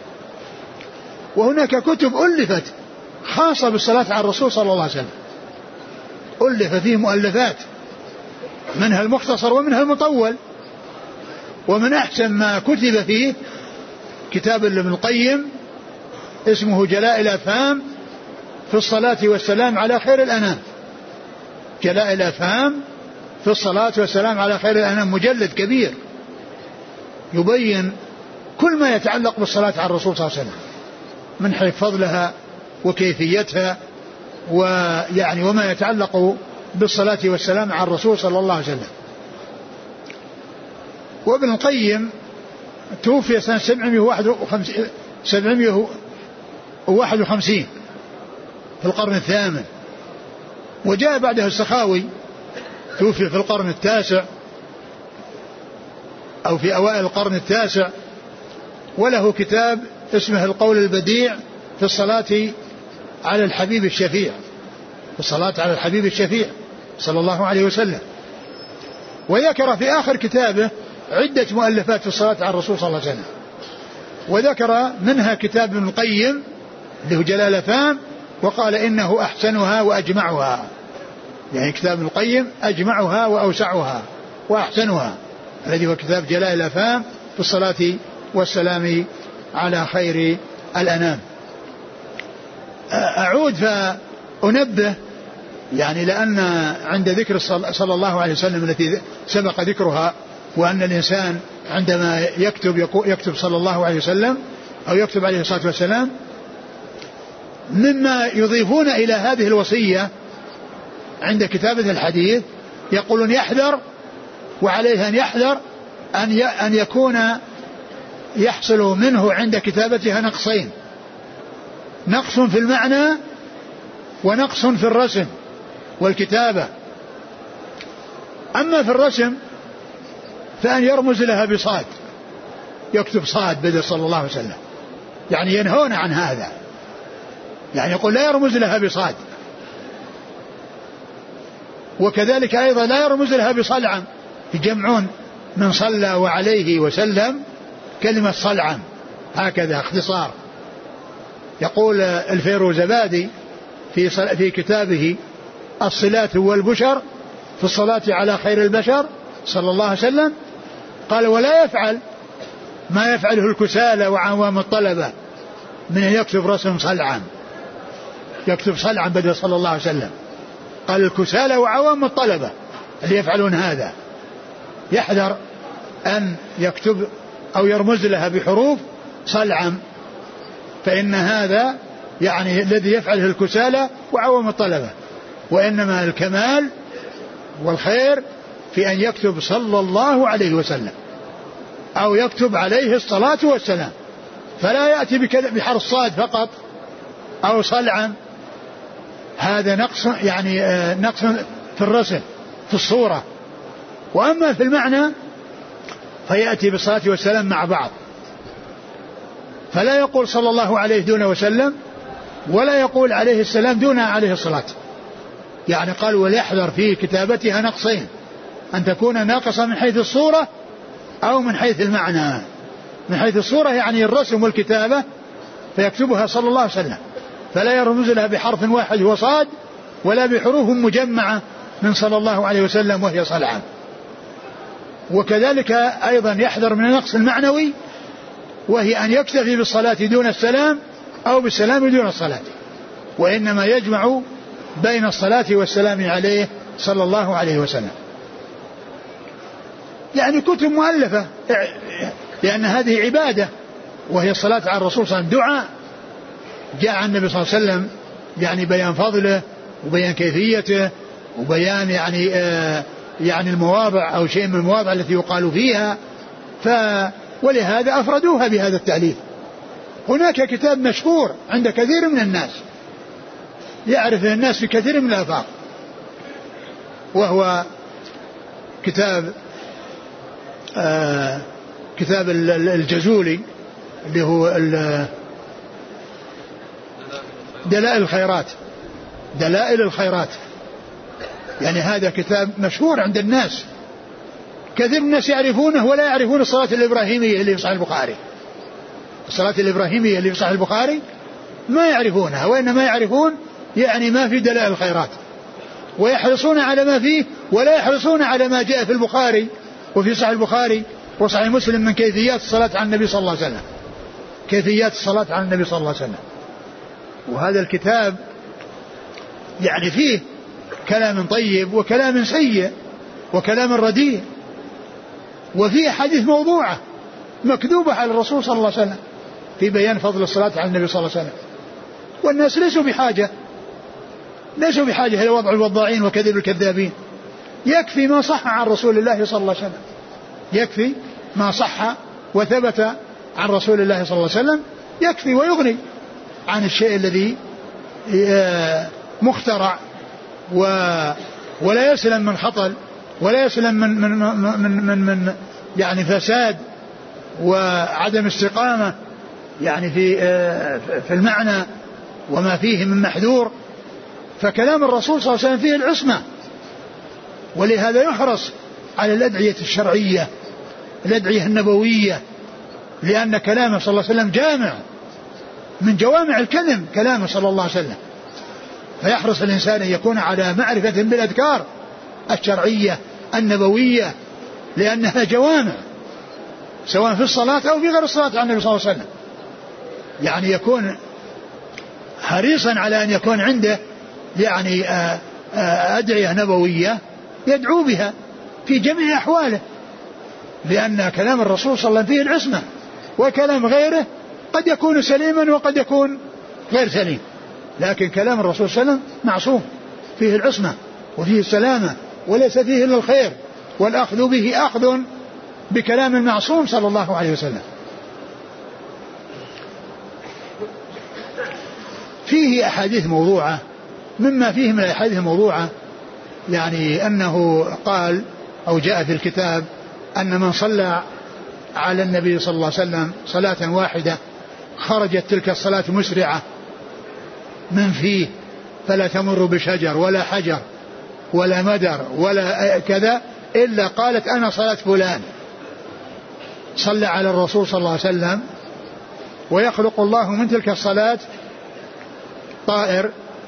وهناك كتب ألفت خاصة بالصلاة على الرسول صلى الله عليه وسلم، ألف فيه مؤلفات، منها المختصر ومنها المطول. ومن أحسن ما كتب فيه كتاب ابن القيم اسمه جلاء الأفهام في الصلاة والسلام على خير الأنام. جلاء الأفهام في الصلاة والسلام على خير الأنام، مجلد كبير يبين كل ما يتعلق بالصلاة على الرسول صلى الله عليه وسلم من حيث فضلها وكيفيتها، ويعني وما يتعلق بالصلاة والسلام على الرسول صلى الله عليه وسلم. وابن القيم توفي سنة سبعمائة وواحد وخمسين في القرن الثامن. وجاء بعده السخاوي توفي في القرن التاسع أو في أوائل القرن التاسع، وله كتاب اسمه القول البديع في الصلاة على الحبيب الشفيع، في الصلاة على الحبيب الشفيع صلى الله عليه وسلم. وذكر في آخر كتابه عدة مؤلفات في الصلاة على الرسول صلى الله عليه وسلم، وذكر منها كتاب ابن القيم له جلال فام، وقال إنه أحسنها وأجمعها، يعني كتاب ابن القيم أجمعها وأوسعها وأحسنها، الذي هو كتاب جلال فام في الصلاة والسلام على خير الأنام. أعود فأنبه يعني لأن عند ذكر صلى الله عليه وسلم التي سبق ذكرها، وأن الإنسان عندما يكتب يكتب صلى الله عليه وسلم أو يكتب عليه الصلاة والسلام، مما يضيفون إلى هذه الوصية عند كتابة الحديث يقولون يحذر، وعليه أن يحذر أن أن يكون يحصل منه عند كتابتها نقصين: نقص في المعنى ونقص في الرسم والكتابة. أما في الرسم فأن يرمز لها بصاد، يكتب صاد بدل صلى الله عليه وسلم، يعني ينهون عن هذا، يعني يقول لا يرمز لها بصاد. وكذلك أيضا لا يرمز لها بصلعم، يجمعون من صلى وعليه وسلم كلمة صلعم هكذا اختصار. يقول الفيروزبادي في في كتابه الصلات والبشر في الصلاة على خير البشر صلى الله عليه وسلم، قال: ولا يفعل ما يفعله الكسالى وعوام الطلبة من أن يكتب رسم صلعم، يكتب صلعم بدل صلى الله عليه وسلم. قال: الكسالى وعوام الطلبة اللي يفعلون هذا يحذر أن يكتب أو يرمز لها بحروف صلعم، فإن هذا يعني الذي يفعله الكسالى وعوام الطلبة، وإنما الكمال والخير في أن يكتب صلى الله عليه وسلم أو يكتب عليه الصلاة والسلام، فلا يأتي بحرف صاد فقط أو صلعا، هذا نقص يعني نقص في الرسم في الصورة. وأما في المعنى فيأتي بالصلاة والسلام مع بعض، فلا يقول صلى الله عليه دون وسلم، ولا يقول عليه السلام دون عليه الصلاة. يعني قال: وليحذر في كتابتها نقصين: أن تكون ناقصة من حيث الصورة أو من حيث المعنى. من حيث الصورة يعني الرسم والكتابة، فيكتبها صلى الله عليه وسلم، فلا يرمز لها بحرف واحد هو صاد، ولا بحروف مجمعة من صلى الله عليه وسلم وهي صلعة. وكذلك أيضا يحذر من النقص المعنوي، وهي أن يكتفي بالصلاة دون السلام أو بالسلام دون الصلاة، وإنما يجمع بين الصلاة والسلام عليه صلى الله عليه وسلم. يعني كتب مؤلفة، لأن هذه عبادة، وهي الصلاة على الرسول صلى الله عليه وسلم دعاء. جاء عن النبي صلى الله عليه وسلم يعني بيان فضله وبيان كيفيته وبيان يعني آه يعني المواضع أو شيء من المواضع التي يقال فيها، ف ولهذا أفردوها بهذا التأليف. هناك كتاب مشهور عند كثير من الناس، يعرف الناس في كثير من الآفاق، وهو كتاب آه كتاب الجزولي اللي هو دلائل الخيرات. دلائل الخيرات يعني هذا كتاب مشهور عند الناس، كثير من الناس يعرفونه ولا يعرفون الصلاة الإبراهيمية اللي في صحيح البخاري. الصلاة الإبراهيمية اللي في صحيح البخاري ما يعرفونها، وإنما يعرفون يعني ما في دلائل الخيرات، ويحرصون على ما فيه ولا يحرصون على ما جاء في البخاري وفي صحيح البخاري وصحيح مسلم من كيفيات الصلاة على النبي صلى الله عليه وسلم، كيفيات الصلاة على النبي صلى الله عليه وسلم. وهذا الكتاب يعني فيه كلام طيب وكلام سيء وكلام رديء، وفيه حديث موضوعة مكذوبة على الرسول صلى الله عليه وسلم في بيان فضل الصلاة على النبي صلى الله عليه وسلم. والناس ليسوا بحاجة ليسوا بحاجة إلى وضع الوضاعين وكذب الكذابين، يكفي ما صح عن رسول الله صلى الله عليه وسلم، يكفي ما صح وثبت عن رسول الله صلى الله عليه وسلم يكفي ويغني عن الشيء الذي مخترع ولا يسلم من خطل ولا يسلم من من من من, من يعني فساد وعدم استقامة يعني في في المعنى وما فيه من محذور. فكلام الرسول صلى الله عليه وسلم فيه العصمة، ولهذا يحرص على الأدعية الشرعية الأدعية النبوية، لأن كلامه صلى الله عليه وسلم جامع من جوامع الكلم كلامه صلى الله عليه وسلم. فيحرص الإنسان أن يكون على معرفة بالأذكار الشرعية النبوية، لأنها جوامع سواء في الصلاة أو في غير الصلاة على النبي صلى الله عليه وسلم. يعني يكون حريصا على أن يكون عنده يعني أدعية نبوية يدعو بها في جميع أحواله، لأن كلام الرسول صلى الله عليه وسلم فيه العصمة، وكلام غيره قد يكون سليما وقد يكون غير سليم، لكن كلام الرسول صلى الله عليه وسلم معصوم فيه العصمة وفيه السلامة وليس فيه إلا الخير، والأخذ به أخذ بكلام المعصوم صلى الله عليه وسلم. فيه أحاديث موضوعة، مما فيه من الأحاديث الموضوعة يعني أنه قال أو جاء في الكتاب أن من صلى على النبي صلى الله عليه وسلم صلاة واحدة خرجت تلك الصلاة مسرعة من فيه فلا تمر بشجر ولا حجر ولا مدر ولا كذا إلا قالت أنا صلاة فلان. صلى على الرسول صلى الله عليه وسلم ويخلق الله من تلك الصلاة طائر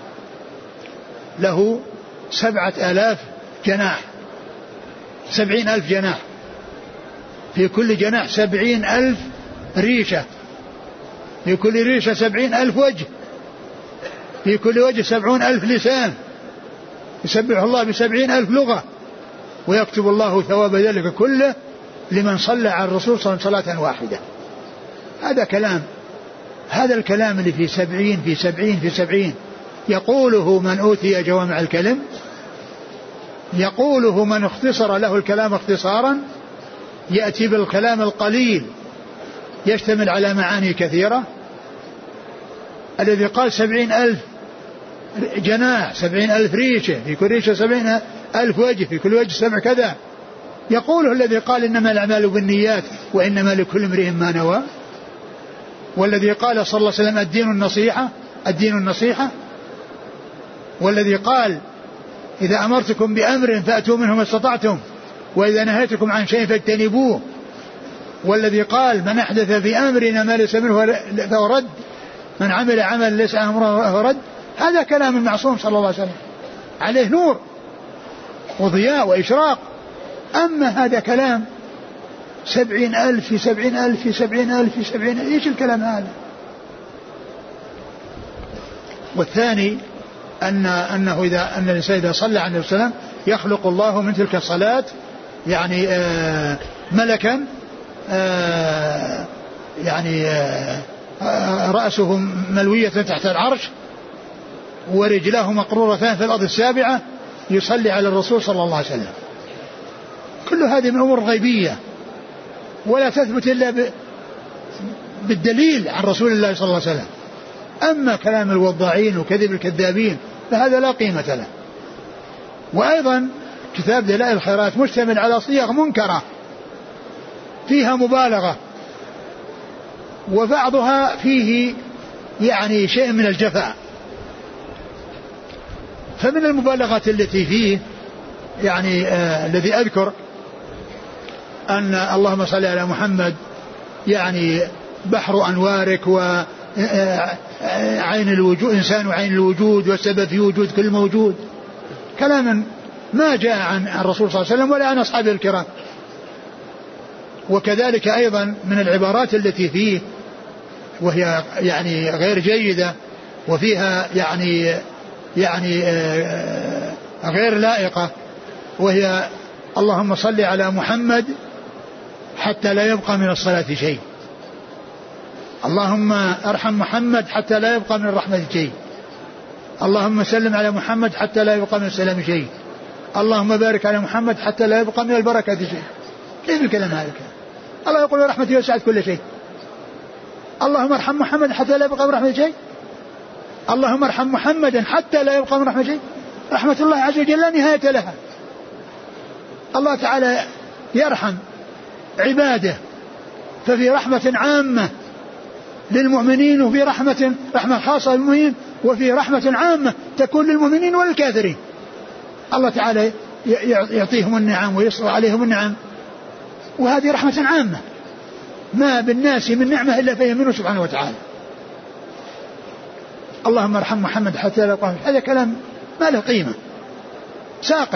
له سبعة آلاف جناح، سبعين ألف جناح، في كل جناح سبعين ألف ريشة، في كل ريشة سبعين ألف وجه، في كل وجه سبعون ألف لسان، يسبح الله بسبعين ألف لغة، ويكتب الله ثواب ذلك كله لمن صلى على الرسول صلى الله عليه وسلم صلاة واحدة. هذا كلام، هذا الكلام اللي في سبعين في سبعين في سبعين يقوله من أوتي جوامع الكلم، يقوله من اختصر له الكلام اختصارا، يأتي بالكلام القليل يشتمل على معاني كثيرة. الذي قال سبعين ألف جناح، سبعين ألف ريشة، في كل ريشة سبعين ألف وجه، في كل وجه سبع كذا، يقوله الذي قال إنما الأعمال بالنيات وإنما لكل امرئ ما نوى، والذي قال صلى الله عليه وسلم الدين النصيحة، الدين النصيحة، والذي قال إذا أمرتكم بأمر فأتوا منه ما استطعتم وإذا نهيتكم عن شيء فاجتنبوه، والذي قال من أحدث في أمرنا ما ليس منه فهو رد، من عمل عمل ليس أمره فهو رد. هذا كلام المعصوم صلى الله عليه وسلم عليه نور وضياء وإشراق. أما هذا كلام سبعين ألف في سبعين ألف في سبعين ألف في سبعين ألف، إيش الكلام هذا؟ والثاني أن أنه إذا أن الإنسان إذا صلى على النبي صلى الله عليه وسلم يخلق الله من تلك الصلاة يعني آه ملكا آه يعني آه رأسه ملوية تحت العرش ورجلاه مقرورتان في الأرض السابعة يصلي على الرسول صلى الله عليه وسلم. كل هذه من أمور غيبية ولا تثبت إلا بالدليل عن رسول الله صلى الله عليه وسلم. أما كلام الوضاعين وكذب الكذابين فهذا لا قيمة له. وأيضا كتاب دلائل الخيرات مشتمل على صيغ منكرة فيها مبالغة وبعضها فيه يعني شيء من الجفاء. فمن المبالغات التي فيه يعني آه الذي أذكر أن اللهم صل على محمد يعني بحر أنوارك وعين الوجود، إنسان عين الوجود والسبب في وجود كل موجود، كلاما ما جاء عن الرسول صلى الله عليه وسلم ولا عن أصحابه الكرام. وكذلك أيضا من العبارات التي فيه وهي يعني غير جيدة وفيها يعني يعني غير لائقة، وهي اللهم صل على محمد حتى لا يبقى من الصلاة شيء، اللهم ارحم محمد حتى لا يبقى من الرحمة شيء، اللهم سلم على محمد حتى لا يبقى من السلام شيء، اللهم بارك على محمد حتى لا يبقى من البركة شيء. كيف الكلام هذا؟ الله يقول ورحمتي وسعت كل شيء. اللهم ارحم محمد حتى لا يبقى من رحمة شيء. اللهم ارحم محمدا حتى لا يبقى من رحمة شيء. رحمة الله عز وجل لا نهاية لها. الله تعالى يرحم عباده، ففي رحمة عامة للمؤمنين، وفي رحمة رحمة خاصة للمؤمنين، وفي رحمة عامة تكون للمؤمنين والكافرين. الله تعالى يعطيهم النعم ويسر عليهم النعم، وهذه رحمة عامة، ما بالناس من نعمة إلا فهي منه سبحانه وتعالى. اللهم ارحم محمد حتى لا يقام، هذا كلام ما له قيمة، ساقط،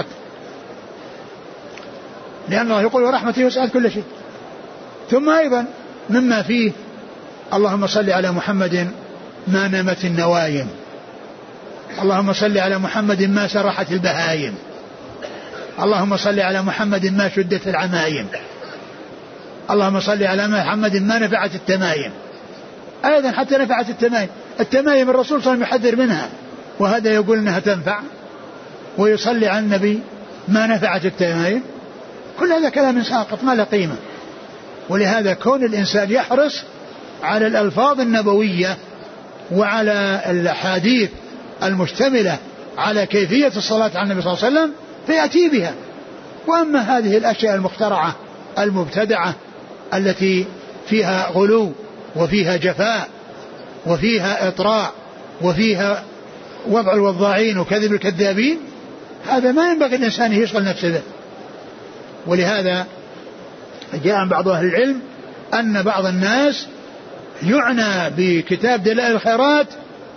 لأن الله يقول ورحمته وسعت كل شيء. ثم أيضا مما فيه اللهم صل على محمد ما نمت النوايم، اللهم صل على محمد ما سرحت البهايم، اللهم صل على محمد ما شدت العمايم، اللهم صل على محمد ما نفعت التمايم. أيضا حتى نفعت التمايم، التمايم الرسول صلى الله عليه وسلم يحذر منها، وهذا يقول أنها تنفع، ويصلي على النبي ما نفعت التمايم. كل هذا كلام ساقط ما له قيمة. ولهذا كون الإنسان يحرص على الألفاظ النبوية وعلى الأحاديث المشتملة على كيفية الصلاة على النبي صلى الله عليه وسلم فيأتي بها. وأما هذه الأشياء المخترعة المبتدعة التي فيها غلو وفيها جفاء وفيها إطراء وفيها وضع الوضاعين وكذب الكذابين، هذا ما ينبغي الإنسان يشغل نفسه به. ولهذا جاء عن بعض أهل العلم أن بعض الناس يعنى بكتاب دلائل الخيرات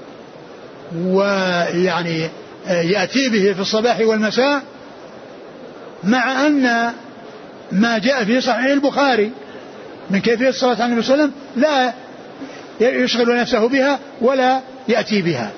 ويعني يأتي به في الصباح والمساء، مع أن ما جاء في صحيح البخاري من كيفية الصلاة على النبي صلى الله عليه وسلم لا يشغل نفسه بها ولا يأتي بها.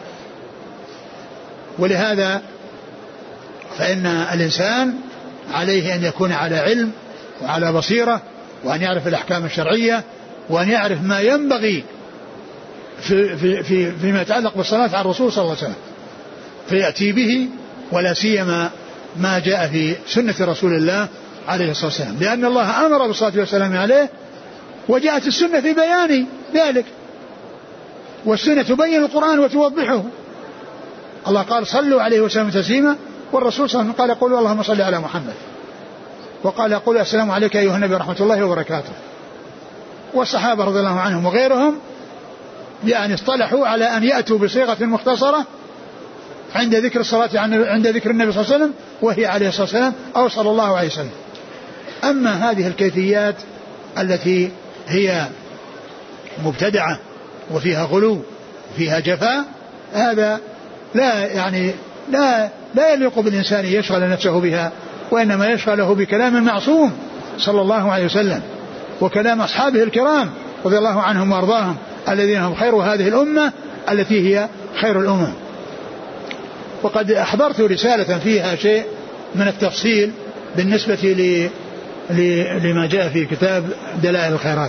ولهذا فإن الإنسان عليه أن يكون على علم وعلى بصيرة، وأن يعرف الأحكام الشرعية، وأن يعرف ما ينبغي في في في فيما يتعلق بالصلاة على الرسول صلى الله عليه وسلم فيأتي به، ولا سيما ما جاء في سنة رسول الله عليه الصلاة والسلام، لأن الله أمر بالصلاة والسلام عليه، وجاءت السنة في بيان ذلك، والسنة تبين القرآن وتوضحه. الله قال صلوا عليه وسلم تسليما، والرسول صلى الله عليه وسلم قال قولوا اللهم صل على محمد، وقال قولوا السلام عليك أيها النبي ورحمة الله وبركاته. والصحابة رضي الله عنهم وغيرهم يعني اصطلحوا على أن يأتوا بصيغة مختصرة عند ذكر الصلاة عند ذكر النبي صلى الله عليه وسلم، وهي عليه الصلاة والسلام أو صلى الله عليه وسلم. أما هذه الكيفيات التي هي مبتدعة وفيها غلو وفيها جفاء، هذا لا يعني لا لا يليق بالإنسان يشغل نفسه بها، وإنما يشغله بكلام معصوم صلى الله عليه وسلم، وكلام أصحابه الكرام رضي الله عنهم وارضاهم الذين هم خير هذه الأمة التي هي خير الأمم. وقد أحضرت رسالة فيها شيء من التفصيل بالنسبة ل... ل... لما جاء في كتاب دلائل الخيرات.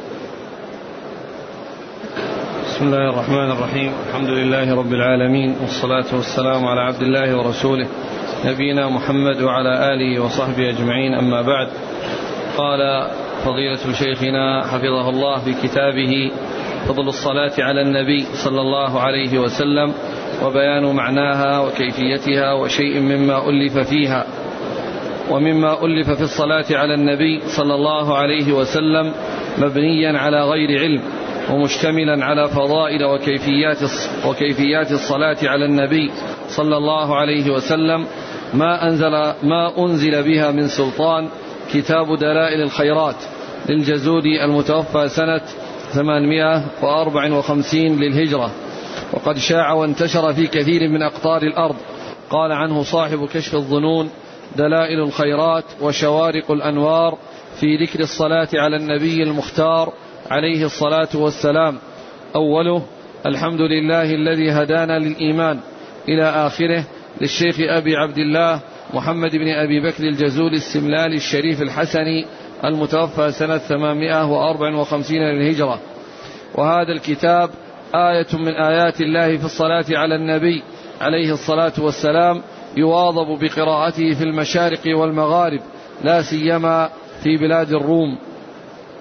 بسم الله الرحمن الرحيم، الحمد لله رب العالمين، والصلاة والسلام على عبد الله ورسوله نبينا محمد وعلى آله وصحبه أجمعين، أما بعد. قال فضيلة شيخنا حفظه الله في كتابه فضل الصلاة على النبي صلى الله عليه وسلم وبيان معناها وكيفيتها وشيء مما ألف فيها. ومما ألف في الصلاة على النبي صلى الله عليه وسلم مبنيا على غير علم ومشتملا على فضائل وكيفيات وكيفيات الصلاة على النبي صلى الله عليه وسلم ما أنزل ما أنزل بها من سلطان كتاب دلائل الخيرات للجزوري المتوفى سنة ثمانمائة وأربعة وخمسين للهجرة، وقد شاع وانتشر في كثير من أقطار الأرض. قال عنه صاحب كشف الظنون دلائل الخيرات وشوارق الأنوار في ذكر الصلاة على النبي المختار عليه الصلاة والسلام. أوله الحمد لله الذي هدانا للإيمان إلى آخره، للشيخ أبي عبد الله محمد بن أبي بكر الجزولي السملالي الشريف الحسني المتوفى سنة ثمانمائة وأربعة وخمسين للهجرة. وهذا الكتاب آية من آيات الله في الصلاة على النبي عليه الصلاة والسلام، يواظب بقراءته في المشارق والمغارب، لا سيما في بلاد الروم.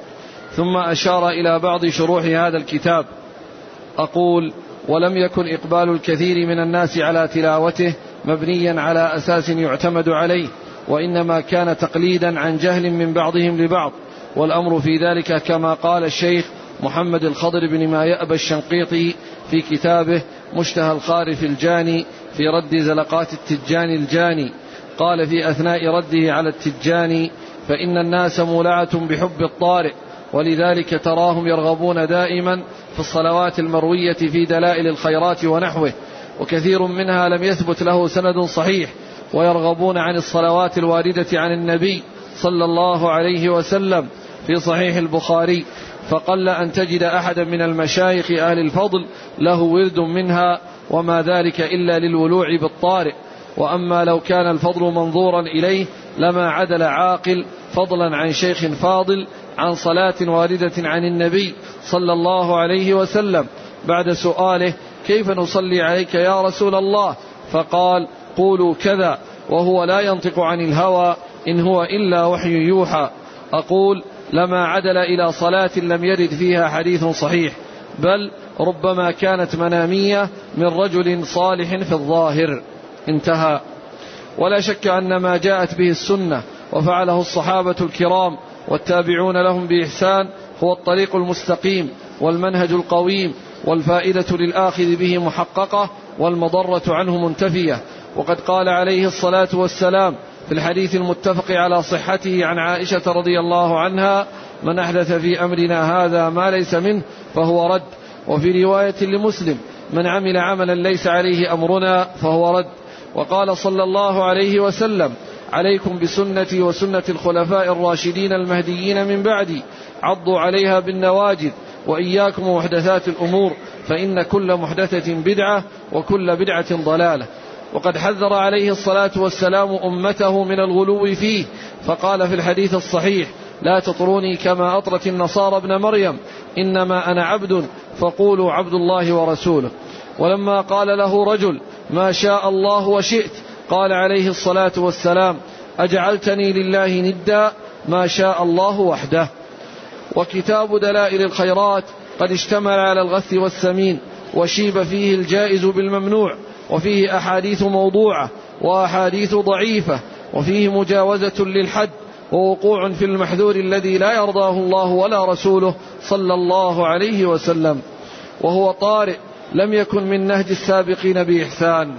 ثم أشار إلى بعض شروح هذا الكتاب. أقول: ولم يكن إقبال الكثير من الناس على تلاوته مبنيا على أساس يعتمد عليه، وإنما كان تقليدا عن جهل من بعضهم لبعض، والأمر في ذلك كما قال الشيخ محمد الخضر بن ما يأبى الشنقيطي في كتابه مشتهى الخارف الجاني في رد زلقات التجاني الجاني. قال في أثناء رده على التجاني: فإن الناس مولعة بحب الطارئ، ولذلك تراهم يرغبون دائما في الصلوات المروية في دلائل الخيرات ونحوه، وكثير منها لم يثبت له سند صحيح، ويرغبون عن الصلوات الواردة عن النبي صلى الله عليه وسلم في صحيح البخاري، فقل أن تجد أحدا من المشايخ أهل الفضل له ورد منها، وما ذلك إلا للولوع بالطارئ. وأما لو كان الفضل منظورا إليه لما عدل عاقل فضلا عن شيخ فاضل عن صلاة واردة عن النبي صلى الله عليه وسلم بعد سؤاله: كيف نصلي عليك يا رسول الله؟ فقال: قولوا كذا، وهو لا ينطق عن الهوى إن هو إلا وحي يوحى. أقول: لما عدل إلى صلاة لم يرد فيها حديث صحيح، بل ربما كانت منامية من رجل صالح في الظاهر. انتهى. ولا شك أن ما جاءت به السنة وفعله الصحابة الكرام والتابعون لهم بإحسان هو الطريق المستقيم والمنهج القويم، والفائدة للآخذ به محققة والمضرة عنه منتفية. وقد قال عليه الصلاة والسلام في الحديث المتفق على صحته عن عائشة رضي الله عنها: من أحدث في أمرنا هذا ما ليس منه فهو رد. وفي رواية لمسلم: من عمل عملا ليس عليه أمرنا فهو رد. وقال صلى الله عليه وسلم: عليكم بسنتي وسنة الخلفاء الراشدين المهديين من بعدي، عضوا عليها بالنواجذ، وإياكم ومحدثات الأمور، فإن كل محدثة بدعة وكل بدعة ضلالة. وقد حذر عليه الصلاة والسلام أمته من الغلو فيه، فقال في الحديث الصحيح: لا تطروني كما أطرت النصارى ابن مريم، إنما أنا عبد فقولوا عبد الله ورسوله. ولما قال له رجل: ما شاء الله وشئت، قال عليه الصلاة والسلام: أجعلتني لله ندا، ما شاء الله وحده. وكتاب دلائل الخيرات قد اشتمل على الغث والسمين، وشيب فيه الجائز بالممنوع، وفيه أحاديث موضوعة وأحاديث ضعيفة، وفيه مجاوزة للحد ووقوع في المحذور الذي لا يرضاه الله ولا رسوله صلى الله عليه وسلم، وهو طارئ لم يكن من نهج السابقين بإحسان.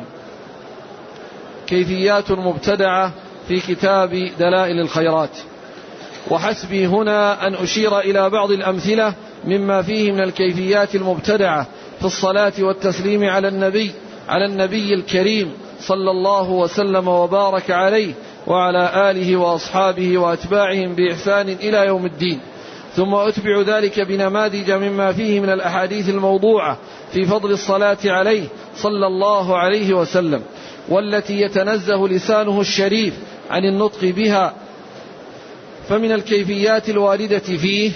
كيفيات مبتدعة في كتاب دلائل الخيرات. وحسبي هنا أن أشير إلى بعض الأمثلة مما فيه من الكيفيات المبتدعة في الصلاة والتسليم على النبي على النبي الكريم صلى الله وسلم وبارك عليه وعلى آله وأصحابه وأتباعهم بإحسان إلى يوم الدين. ثم أتبع ذلك بنماذج مما فيه من الأحاديث الموضوعة في فضل الصلاة عليه صلى الله عليه وسلم، والتي يتنزه لسانه الشريف عن النطق بها. فمن الكيفيات الواردة فيه: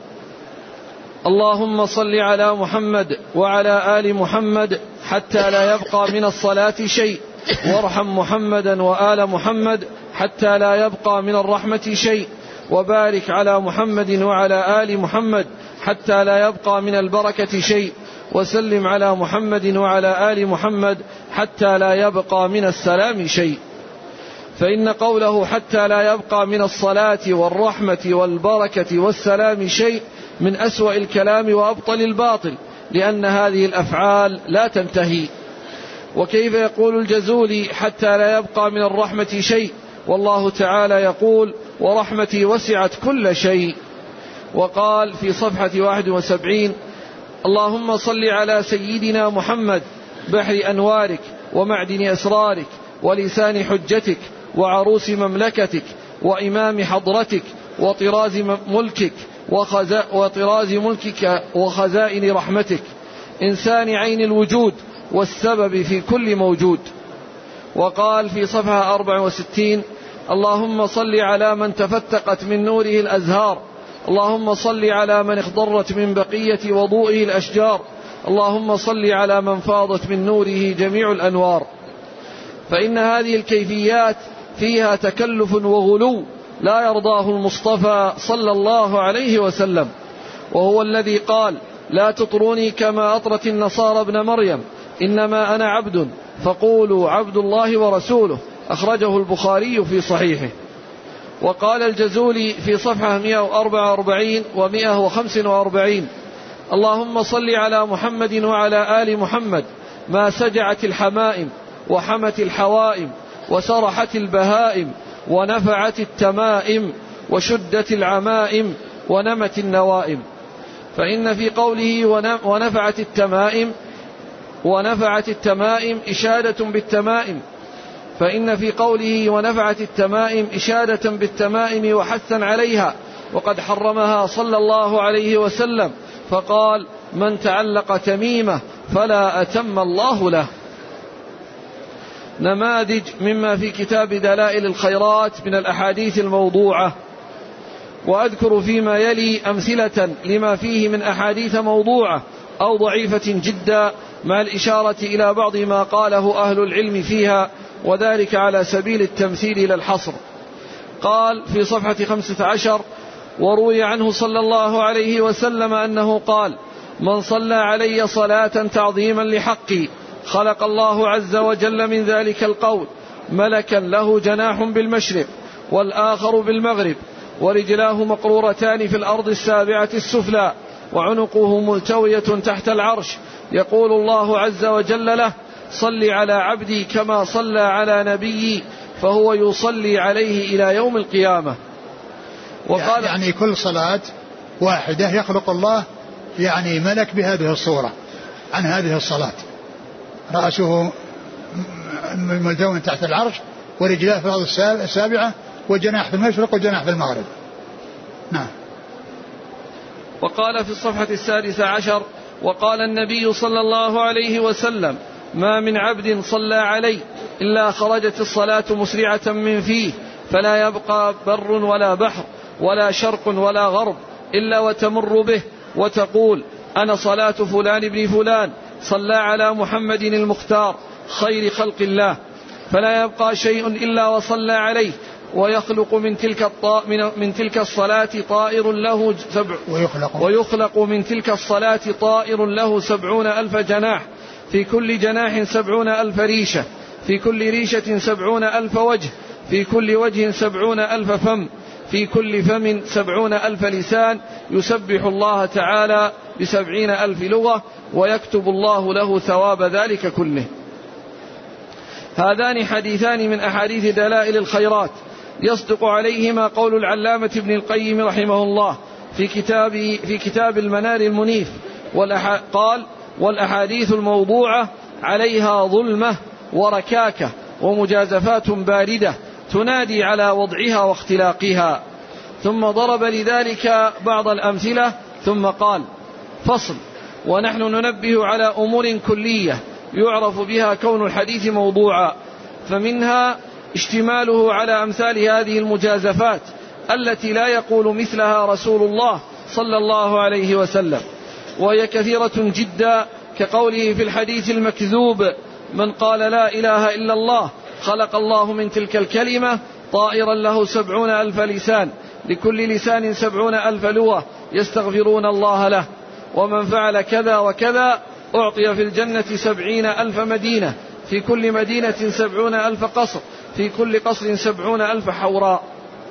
اللهم صل على محمد وعلى آل محمد حتى لا يبقى من الصلاة شيء، وارحم محمدا وآل محمد حتى لا يبقى من الرحمة شيء، وبارك على محمد وعلى آل محمد حتى لا يبقى من البركة شيء، وسلم على محمد وعلى آل محمد حتى لا يبقى من السلام شيء. فإن قوله حتى لا يبقى من الصلاة والرحمة والبركة والسلام شيء من أسوأ الكلام وأبطل الباطل، لأن هذه الأفعال لا تنتهي. وكيف يقول الجزولي حتى لا يبقى من الرحمة شيء، والله تعالى يقول: ورحمتي وسعت كل شيء. وقال في صفحة واحد وسبعين: اللهم صل على سيدنا محمد بحر أنوارك ومعدن أسرارك ولسان حجتك وعروس مملكتك وإمام حضرتك وطراز ملكك وطراز ملكك وخزائن رحمتك، إنسان عين الوجود والسبب في كل موجود. وقال في صفحة أربع وستين: اللهم صل على من تفتقت من نوره الأزهار، اللهم صل على من اخضرت من بقية وضوئه الأشجار، اللهم صل على من فاضت من نوره جميع الأنوار. فإن هذه الكيفيات فيها تكلف وغلو لا يرضاه المصطفى صلى الله عليه وسلم،
وهو الذي قال: لا تطروني كما أطرت النصارى ابن مريم، إنما أنا عبد فقولوا عبد الله ورسوله، أخرجه البخاري في صحيحه. وقال الجزولي في صفحة مئة وأربعة وأربعين ومئة وخمسة وأربعين: اللهم صل على محمد وعلى آل محمد ما سجعت الحمائم وحمت الحوائم وسرحت البهائم ونفعت التمائم وشدت العمائم ونمت النوائم. فإن في قوله ونفعت التمائم ونفعت التمائم إشادة بالتمائم فإن في قوله ونفعت التمائم إشادة بالتمائم وحثا عليها، وقد حرمها صلى الله عليه وسلم فقال: من تعلق تميمة فلا أتم الله له. نماذج مما في كتاب دلائل الخيرات من الأحاديث الموضوعة. وأذكر فيما يلي أمثلة لما فيه من أحاديث موضوعة أو ضعيفة جدا، مع الإشارة إلى بعض ما قاله أهل العلم فيها، وذلك على سبيل التمثيل إلى الحصر. قال في صفحة خمسة عشر: وروي عنه صلى الله عليه وسلم أنه قال: من صلى علي صلاة تعظيما لحقي خلق الله عز وجل من ذلك القول ملكا له جناح بالمشرق والآخر بالمغرب، ورجلاه مقرورتان في الأرض السابعة السفلى، وعنقه ملتوية تحت العرش، يقول الله عز وجل له: صل على عبدي كما صلى على نبيي، فهو يصلي عليه إلى يوم القيامة.
وقال يعني كل صلاة واحدة يخلق الله يعني ملك بهذه الصورة عن هذه الصلاة، رأسه ملتوي تحت العرش، ورجلاه في الأرض السابعة، وجناح في المشرق وجناح في المغرب. نعم.
وقال في الصفحة السادسة عشر: وقال النبي صلى الله عليه وسلم: ما من عبد صلى علي إلا خرجت الصلاة مسرعة من فيه، فلا يبقى بر ولا بحر ولا شرق ولا غرب إلا وتمر به وتقول: أنا صلاة فلان ابن فلان صلى على محمد المختار خير خلق الله، فلا يبقى شيء إلا وصلى عليه، ويخلق من تلك الطا من, من تلك الصلاة طائر له سبع
ويخلق,
ويخلق من تلك الصلاة طائر له سبعون ألف جناح، في كل جناح سبعون ألف ريشة، في كل ريشة سبعون ألف وجه، في كل وجه سبعون ألف فم، في كل فم سبعون ألف لسان، يسبح الله تعالى بسبعين ألف لغة، ويكتب الله له ثواب ذلك كله. هذان حديثان من أحاديث دلائل الخيرات يصدق عليهما قول العلامة ابن القيم رحمه الله في كتابه في كتاب المنار المنيف، قال: والأحاديث الموضوعة عليها ظلمة وركاكة ومجازفات باردة تنادي على وضعها واختلاقها. ثم ضرب لذلك بعض الأمثلة ثم قال: فصل. ونحن ننبه على أمور كلية يعرف بها كون الحديث موضوعا، فمنها اشتماله على أمثال هذه المجازفات التي لا يقول مثلها رسول الله صلى الله عليه وسلم، وهي كثيرة جدا، كقوله في الحديث المكذوب: من قال لا إله إلا الله خلق الله من تلك الكلمة طائرا له سبعون ألف لسان، لكل لسان سبعون ألف لغة يستغفرون الله له، ومن فعل كذا وكذا أعطي في الجنة سبعين ألف مدينة، في كل مدينة سبعون ألف قصر، في كل قصر سبعون ألف حوراء.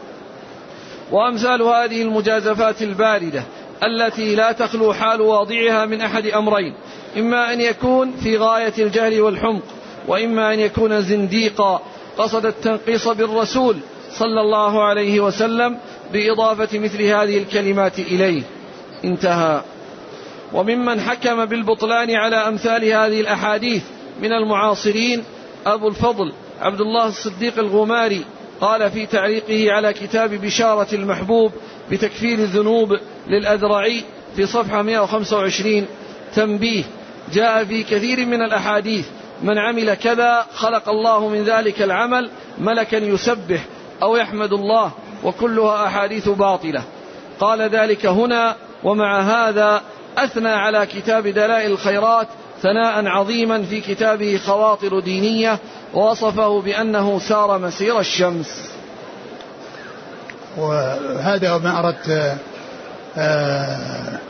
وأمثال هذه المجازفات الباردة التي لا تخلو حال واضعها من أحد أمرين: إما أن يكون في غاية الجهل والحمق، وإما أن يكون زنديقا قصد التنقيص بالرسول صلى الله عليه وسلم بإضافة مثل هذه الكلمات إليه. انتهى. وممن حكم بالبطلان على أمثال هذه الأحاديث من المعاصرين أبو الفضل عبد الله الصديق الغماري، قال في تعليقه على كتاب بشارة المحبوب بتكفير الذنوب للأذرعي في صفحة مئة وخمسة وعشرين: تنبيه، جاء في كثير من الأحاديث من عمل كذا خلق الله من ذلك العمل ملكا يسبح أو يحمد الله، وكلها أحاديث باطلة. قال ذلك هنا، ومع هذا أثنى على كتاب دلائل الخيرات ثناء عظيما في كتابه خواطر دينية، ووصفه بأنه سار مسير الشمس.
وهذا ما أردت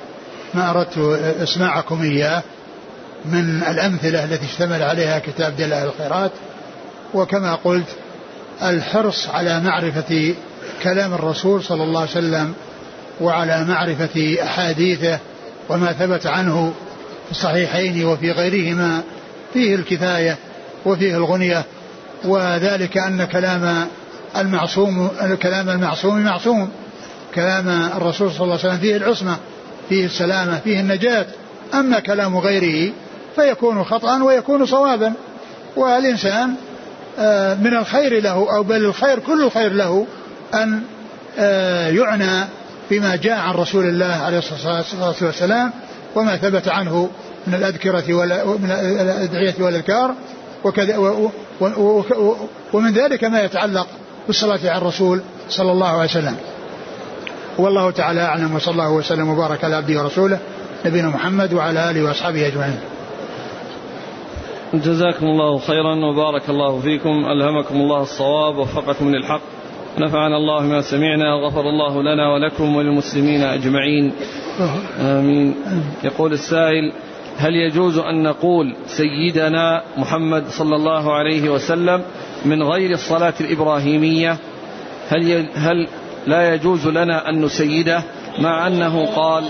ما أردت إسماعكم إياه من الأمثلة التي اشتمل عليها كتاب دلائل الخيرات. وكما قلت الحرص على معرفة كلام الرسول صلى الله عليه وسلم وعلى معرفة أحاديثه وما ثبت عنه في الصحيحين وفي غيرهما فيه الكفاية وفيه الغنية. وذلك أن كلام المعصوم كلام المعصوم معصوم، كلام الرسول صلى الله عليه وسلم فيه العصمة، فيه السلامة، فيه النجاة. أما كلام غيره فيكون خطأ ويكون صوابا. والإنسان من الخير له، أو بل الخير كل الخير له، أن يعنى بما جاء عن رسول الله عليه الصلاة والسلام وما ثبت عنه من الأذكرة ومن الأدعية والأذكار وكذا، ومن ذلك ما يتعلق بالصلاة على الرسول صلى الله عليه وسلم. والله تعالى أعلم، وصلى الله وسلم وبارك على عبده ورسوله نبينا محمد وعلى آله وأصحابه أجمعين.
جزاكم الله خيرا وبارك الله فيكم، ألهمكم الله الصواب ووفقكم للحق، نفعنا الله ما سمعنا وغفر الله لنا ولكم وللمسلمين أجمعين آمين. يقول السائل: هل يجوز أن نقول سيدنا محمد صلى الله عليه وسلم من غير الصلاة الإبراهيمية؟ هل, هل لا يجوز لنا أن نسيده مع أنه قال؟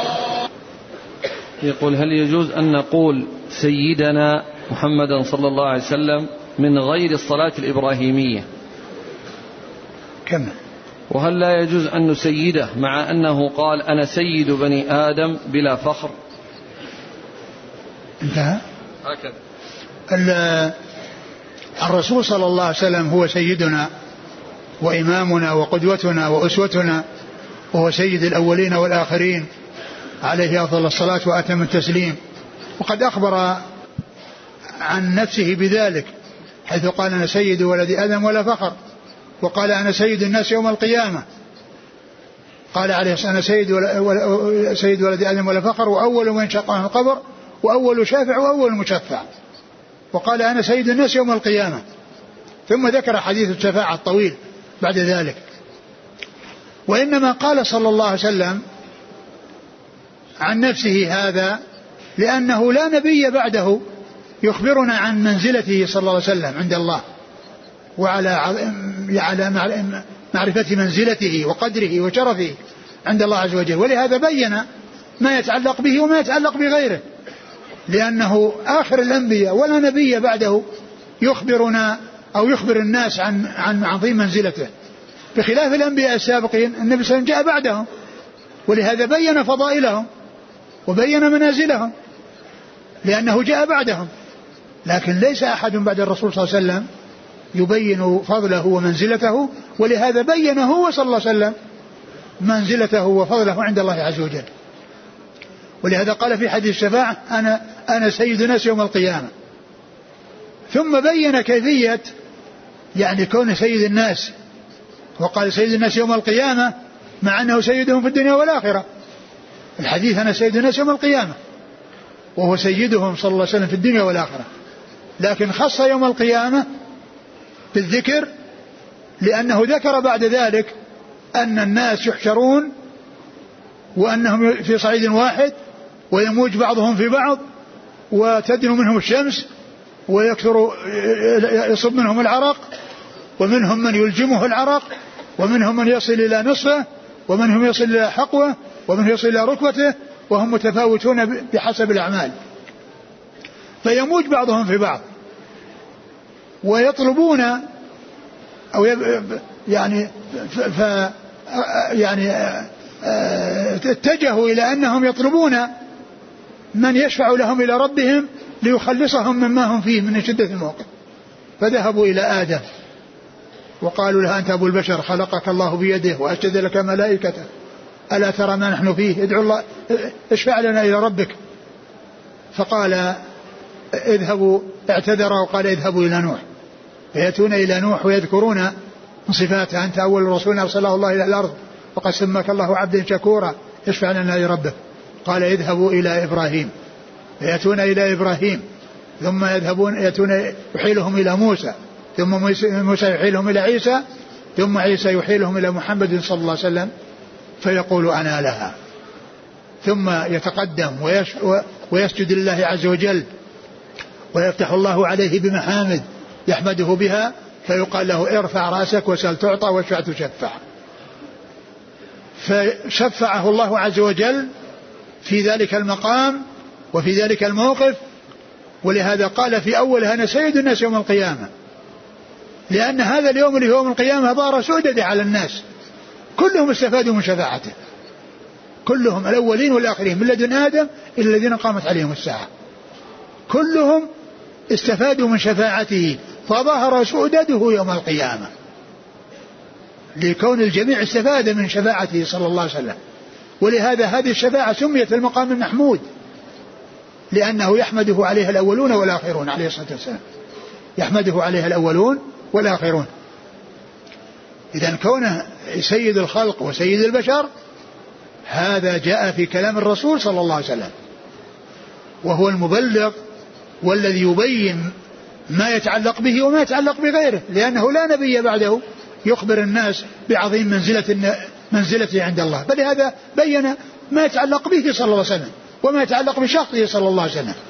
يقول: هل يجوز أن نقول سيدنا محمد صلى الله عليه وسلم من غير الصلاة الإبراهيمية؟
كم؟
وهل لا يجوز أن نسيده مع أنه قال أنا سيد بني آدم بلا فخر؟
انتهى.
هكذا.
الرسول صلى الله عليه وسلم هو سيدنا وإمامنا وقدوتنا وأسوتنا، وهو سيد الأولين والآخرين، عليه أفضل الصلاة وأتم التسليم. وقد أخبر عن نفسه بذلك حيث قال أنا سيد ولد آدم ولا فخر، وقال أنا سيد الناس يوم القيامة، قال عليه الصلاة والسلام سيد ولد آدم ولا فخر، وأول من شق عنه القبر، وأول شافع وأول مشفع، وقال أنا سيد الناس يوم القيامة. ثم ذكر حديث الشفاعة الطويل بعد ذلك. وإنما قال صلى الله عليه وسلم عن نفسه هذا لأنه لا نبي بعده يخبرنا عن منزلته صلى الله عليه وسلم عند الله، وعلى على معرفة منزلته وقدره وشرفه عند الله عز وجل. ولهذا بين ما يتعلق به وما يتعلق بغيره، لأنه آخر الأنبياء ولا نبي بعده يخبرنا أو يخبر الناس عن عن عظيم منزلته، بخلاف الأنبياء السابقين النبي صلى الله عليه وسلم جاء بعدهم، ولهذا بين فضائلهم وبين منازلهم لأنه جاء بعدهم. لكن ليس أحد بعد الرسول صلى الله عليه وسلم يبين فضله ومنزلته، ولهذا بين هو صلى الله عليه وسلم منزلته وفضله عند الله عز وجل. ولهذا قال في حديث الشفاعة أنا, أنا سيد الناس يوم القيامة. ثم بين كيفية يعني كون سيد الناس، وقال سيد الناس يوم القيامة مع أنه سيدهم في الدنيا والآخرة. الحديث أنا سيد الناس يوم القيامة، وهو سيدهم صلى الله عليه وسلم في الدنيا والآخرة، لكن خص يوم القيامة بالذكر لأنه ذكر بعد ذلك أن الناس يحشرون وأنهم في صعيد واحد ويموج بعضهم في بعض وتدنو منهم الشمس ويكثر يصب منهم العرق، ومنهم من يلجمه العرق، ومنهم من يصل إلى نصفه، ومنهم يصل إلى حقوه، ومنهم يصل إلى ركبته، وهم متفاوتون بحسب الأعمال، فيموج بعضهم في بعض ويطلبون أو يعني ف يعني اتجهوا إلى أنهم يطلبون من يشفع لهم إلى ربهم ليخلصهم مما هم فيه من شدة الموقف، فذهبوا إلى آدم وقالوا له أنت أبو البشر خلقك الله بيده وأسجد لك ملائكته ألا ترى ما نحن فيه، ادعوا الله اشفع لنا إلى ربك. فقال اذهبوا، اعتذر وقال اذهبوا إلى نوح، فيأتون إلى نوح ويذكرون من صفاته أنت أول رسول أرسله الله إلى الأرض وقد سمك الله عبدا شكورا اشفع لنا لربك. قال اذهبوا إلى إبراهيم، فيأتون إلى إبراهيم، ثم يذهبون يأتون يحيلهم إلى موسى، ثم موسى يحيلهم إلى عيسى، ثم عيسى يحيلهم إلى محمد صلى الله عليه وسلم، فيقول أنا لها. ثم يتقدم ويسجد لله عز وجل ويفتح الله عليه بمحامد يحمده بها، فيقال له ارفع رأسك وسل تعطى واشفع تشفع. فشفعه الله عز وجل في ذلك المقام وفي ذلك الموقف، ولهذا قال في أولها أنا سيد الناس يوم القيامة، لأن هذا اليوم اللي هو يوم القيامة ظهر سؤدده على الناس، كلهم استفادوا من شفاعته، كلهم الأولين والآخرين من لدن آدم إلى الذين قامت عليهم الساعة، كلهم استفادوا من شفاعته فظهر سؤدده يوم القيامة، لكون الجميع استفاد من شفاعته صلى الله عليه وسلم. ولهذا هذه الشفاعة سميت المقام المحمود، لأنه يحمده عليها الأولون والآخرون عليه الصلاة والسلام، يحمده عليها الأولون والآخرون. إذن كونه سيد الخلق وسيد البشر هذا جاء في كلام الرسول صلى الله عليه وسلم، وهو المبلغ والذي يبين ما يتعلق به وما يتعلق بغيره، لأنه لا نبي بعده يخبر الناس بعظيم منزلة منزلته عند الله، بل هذا بين ما يتعلق به صلى الله عليه وسلم وما يتعلق بشخصه صلى الله عليه وسلم.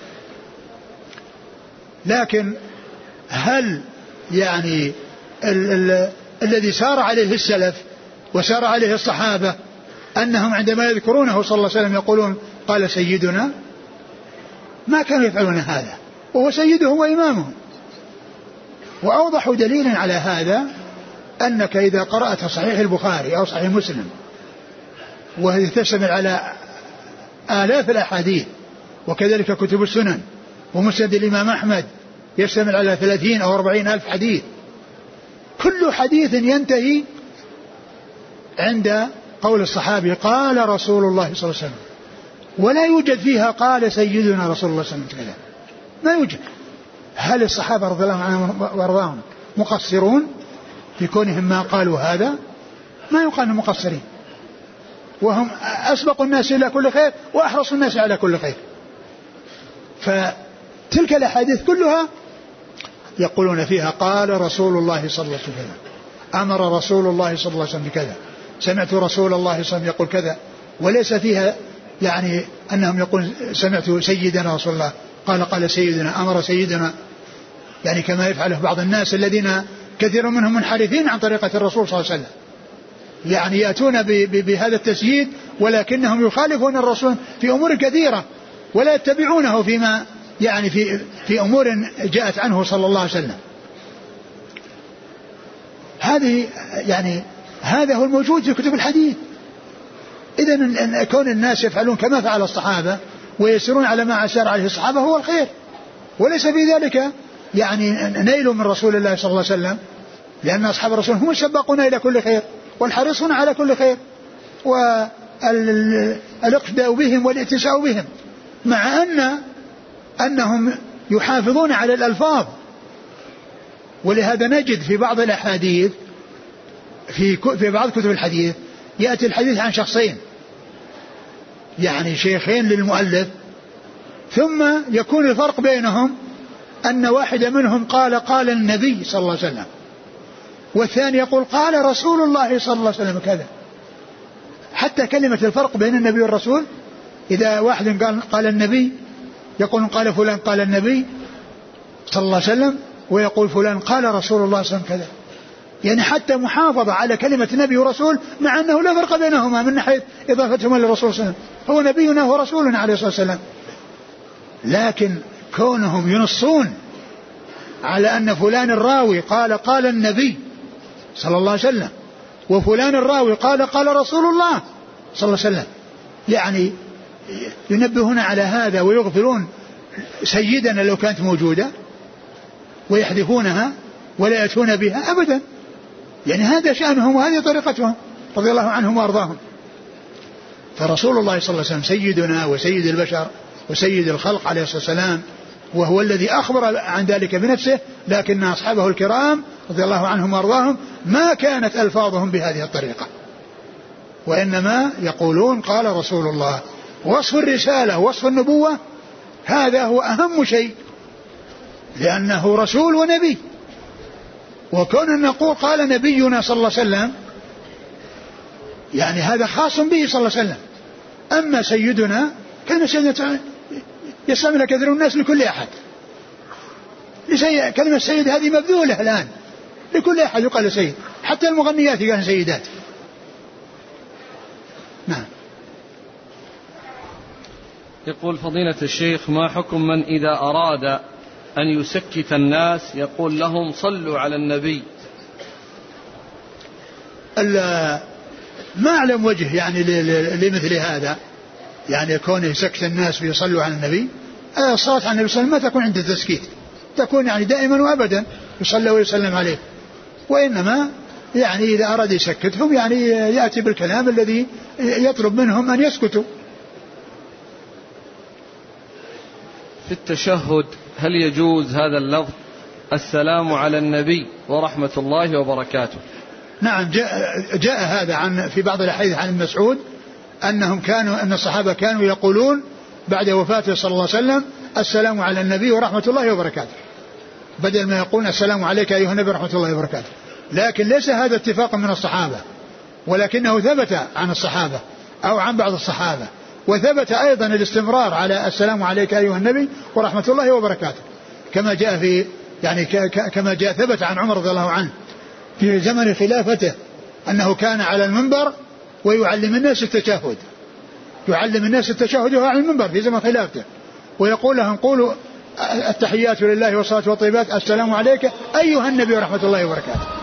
لكن هل يعني ال ال الذي سار عليه السلف وسار عليه الصحابة أنهم عندما يذكرونه صلى الله عليه وسلم يقولون قال سيدنا؟ ما كانوا يفعلون هذا، وهو سيدهم وإمامهم. وأوضح دليل على هذا أنك إذا قرأت صحيح البخاري أو صحيح مسلم وهي تشتمل على آلاف الأحاديث، وكذلك كتب السنن ومسند الإمام أحمد يشتمل على ثلاثين أو أربعين ألف حديث، كل حديث ينتهي عند قول الصحابي قال رسول الله صلى الله عليه وسلم، ولا يوجد فيها قال سيدنا رسول الله صلى الله عليه وسلم، ما يوجد. هل الصحابة رضي الله عنهم وارضاهم مقصرون في كونهم ما قالوا هذا؟ ما يقال انهم مقصرين، وهم أسبق الناس إلى كل خير وأحرص الناس على كل خير. فتلك الأحاديث كلها يقولون فيها قال رسول الله صلى الله عليه وسلم، أمر رسول الله صلى الله عليه وسلم بكذا، سمعت رسول الله صلى الله عليه وسلم يقول كذا، وليس فيها يعني أنهم يقول سمعت سيدنا رسول الله قال قال سيدنا أمر سيدنا، يعني كما يفعله بعض الناس الذين كثير منهم منحرفين عن طريقة الرسول صلى الله عليه وسلم، يعني يأتون بهذا التسييد ولكنهم يخالفون الرسول في أمور كثيرة ولا يتبعونه فيما يعني في في أمور جاءت عنه صلى الله عليه وسلم. هذه يعني هذا هو الموجود في كتب الحديث. إذن كون الناس يفعلون كما فعل الصحابة ويسيرون على ما أسار عليه الصحابة هو الخير، وليس في ذلك يعني نيل من رسول الله صلى الله عليه وسلم، لأن أصحاب الرسول هم السباقون إلى كل خير والحريصون على كل خير والاقتداء بهم والاتساع بهم، مع أن أنهم يحافظون على الألفاظ. ولهذا نجد في بعض الأحاديث في في بعض كتب الحديث يأتي الحديث عن شخصين، يعني شيخين للمؤلف، ثم يكون الفرق بينهم أن واحد منهم قال قال النبي صلى الله عليه وسلم، والثاني يقول قال رسول الله صلى الله عليه وسلم كذا. حتى كلمة الفرق بين النبي والرسول، إذا واحد قال قال النبي يقول قال فلان قال النبي صلى الله عليه وسلم، ويقول فلان قال رسول الله صلى الله عليه وسلم كذا، يعني حتى محافظة على كلمة نبي ورسول، مع أنه لا فرق بينهما من ناحية إضافتهما للرسول صلى الله عليه وسلم، هو نبينا ورسولنا عليه الصلاة والسلام. لكن كونهم ينصون على أن فلان الراوي قال قال النبي صلى الله عليه وسلم، وفلان الراوي قال قال رسول الله صلى الله عليه وسلم، يعني ينبهون على هذا ويغفلون سيدنا لو كانت موجودة ويحذفونها ولا يأتون بها أبدا، يعني هذا شأنهم وهذه طريقتهم رضي الله عنهم وأرضاهم. فرسول الله صلى الله عليه وسلم سيدنا وسيد البشر وسيد الخلق عليه الصلاة والسلام، وهو الذي أخبر عن ذلك بنفسه، لكن أصحابه الكرام رضي الله عنهم وأرضاهم ما كانت ألفاظهم بهذه الطريقة، وإنما يقولون قال رسول الله. وصف الرسالة وصف النبوة هذا هو أهم شيء، لأنه رسول ونبي، وكون نقول قال نبينا صلى الله عليه وسلم يعني هذا خاص به صلى الله عليه وسلم. أما سيدنا كان سيدنا يستعملها كثير من الناس لكل أحد. كلمة سيد هذه مبذولة الآن لكل أحد يقال سيد، حتى المغنيات كانوا سيدات. نعم.
يقول فضيلة الشيخ: ما حكم من إذا أراد أن يسكت الناس يقول لهم صلوا على النبي؟
ما أعلم وجه يعني لمثل هذا، يعني كونه يسكت الناس ويصلوا على النبي. الصلاة على النبي صلى الله عليه وسلم ما تكون عند التسكيت، تكون يعني دائما وأبدا يصلى ويسلم عليه، وإنما يعني إذا أراد يسكتهم يعني يأتي بالكلام الذي يطلب منهم أن يسكتوا.
في التشهد هل يجوز هذا اللفظ السلام على النبي ورحمة الله وبركاته؟
نعم، جاء, جاء هذا عن في بعض الأحاديث عن ابن مسعود أنهم كانوا أن الصحابة كانوا يقولون بعد وفاته صلى الله عليه وسلم السلام على النبي ورحمة الله وبركاته، بدل ما يقول السلام عليك أيها النبي ورحمة الله وبركاته. لكن ليس هذا اتفاقا من الصحابة، ولكنه ثبت عن الصحابة أو عن بعض الصحابة، وثبت أيضا الاستمرار على السلام عليك أيها النبي ورحمة الله وبركاته، كما جاء في يعني كما جاء ثبت عن عمر رضي الله عنه في زمن خلافته أنه كان على المنبر ويعلم الناس التشهد، يعلم الناس التشهد على المنبر في زمن خلافته، ويقول لهم قولوا التحيات لله والصلاة والطيبات السلام عليك أيها النبي ورحمة الله وبركاته.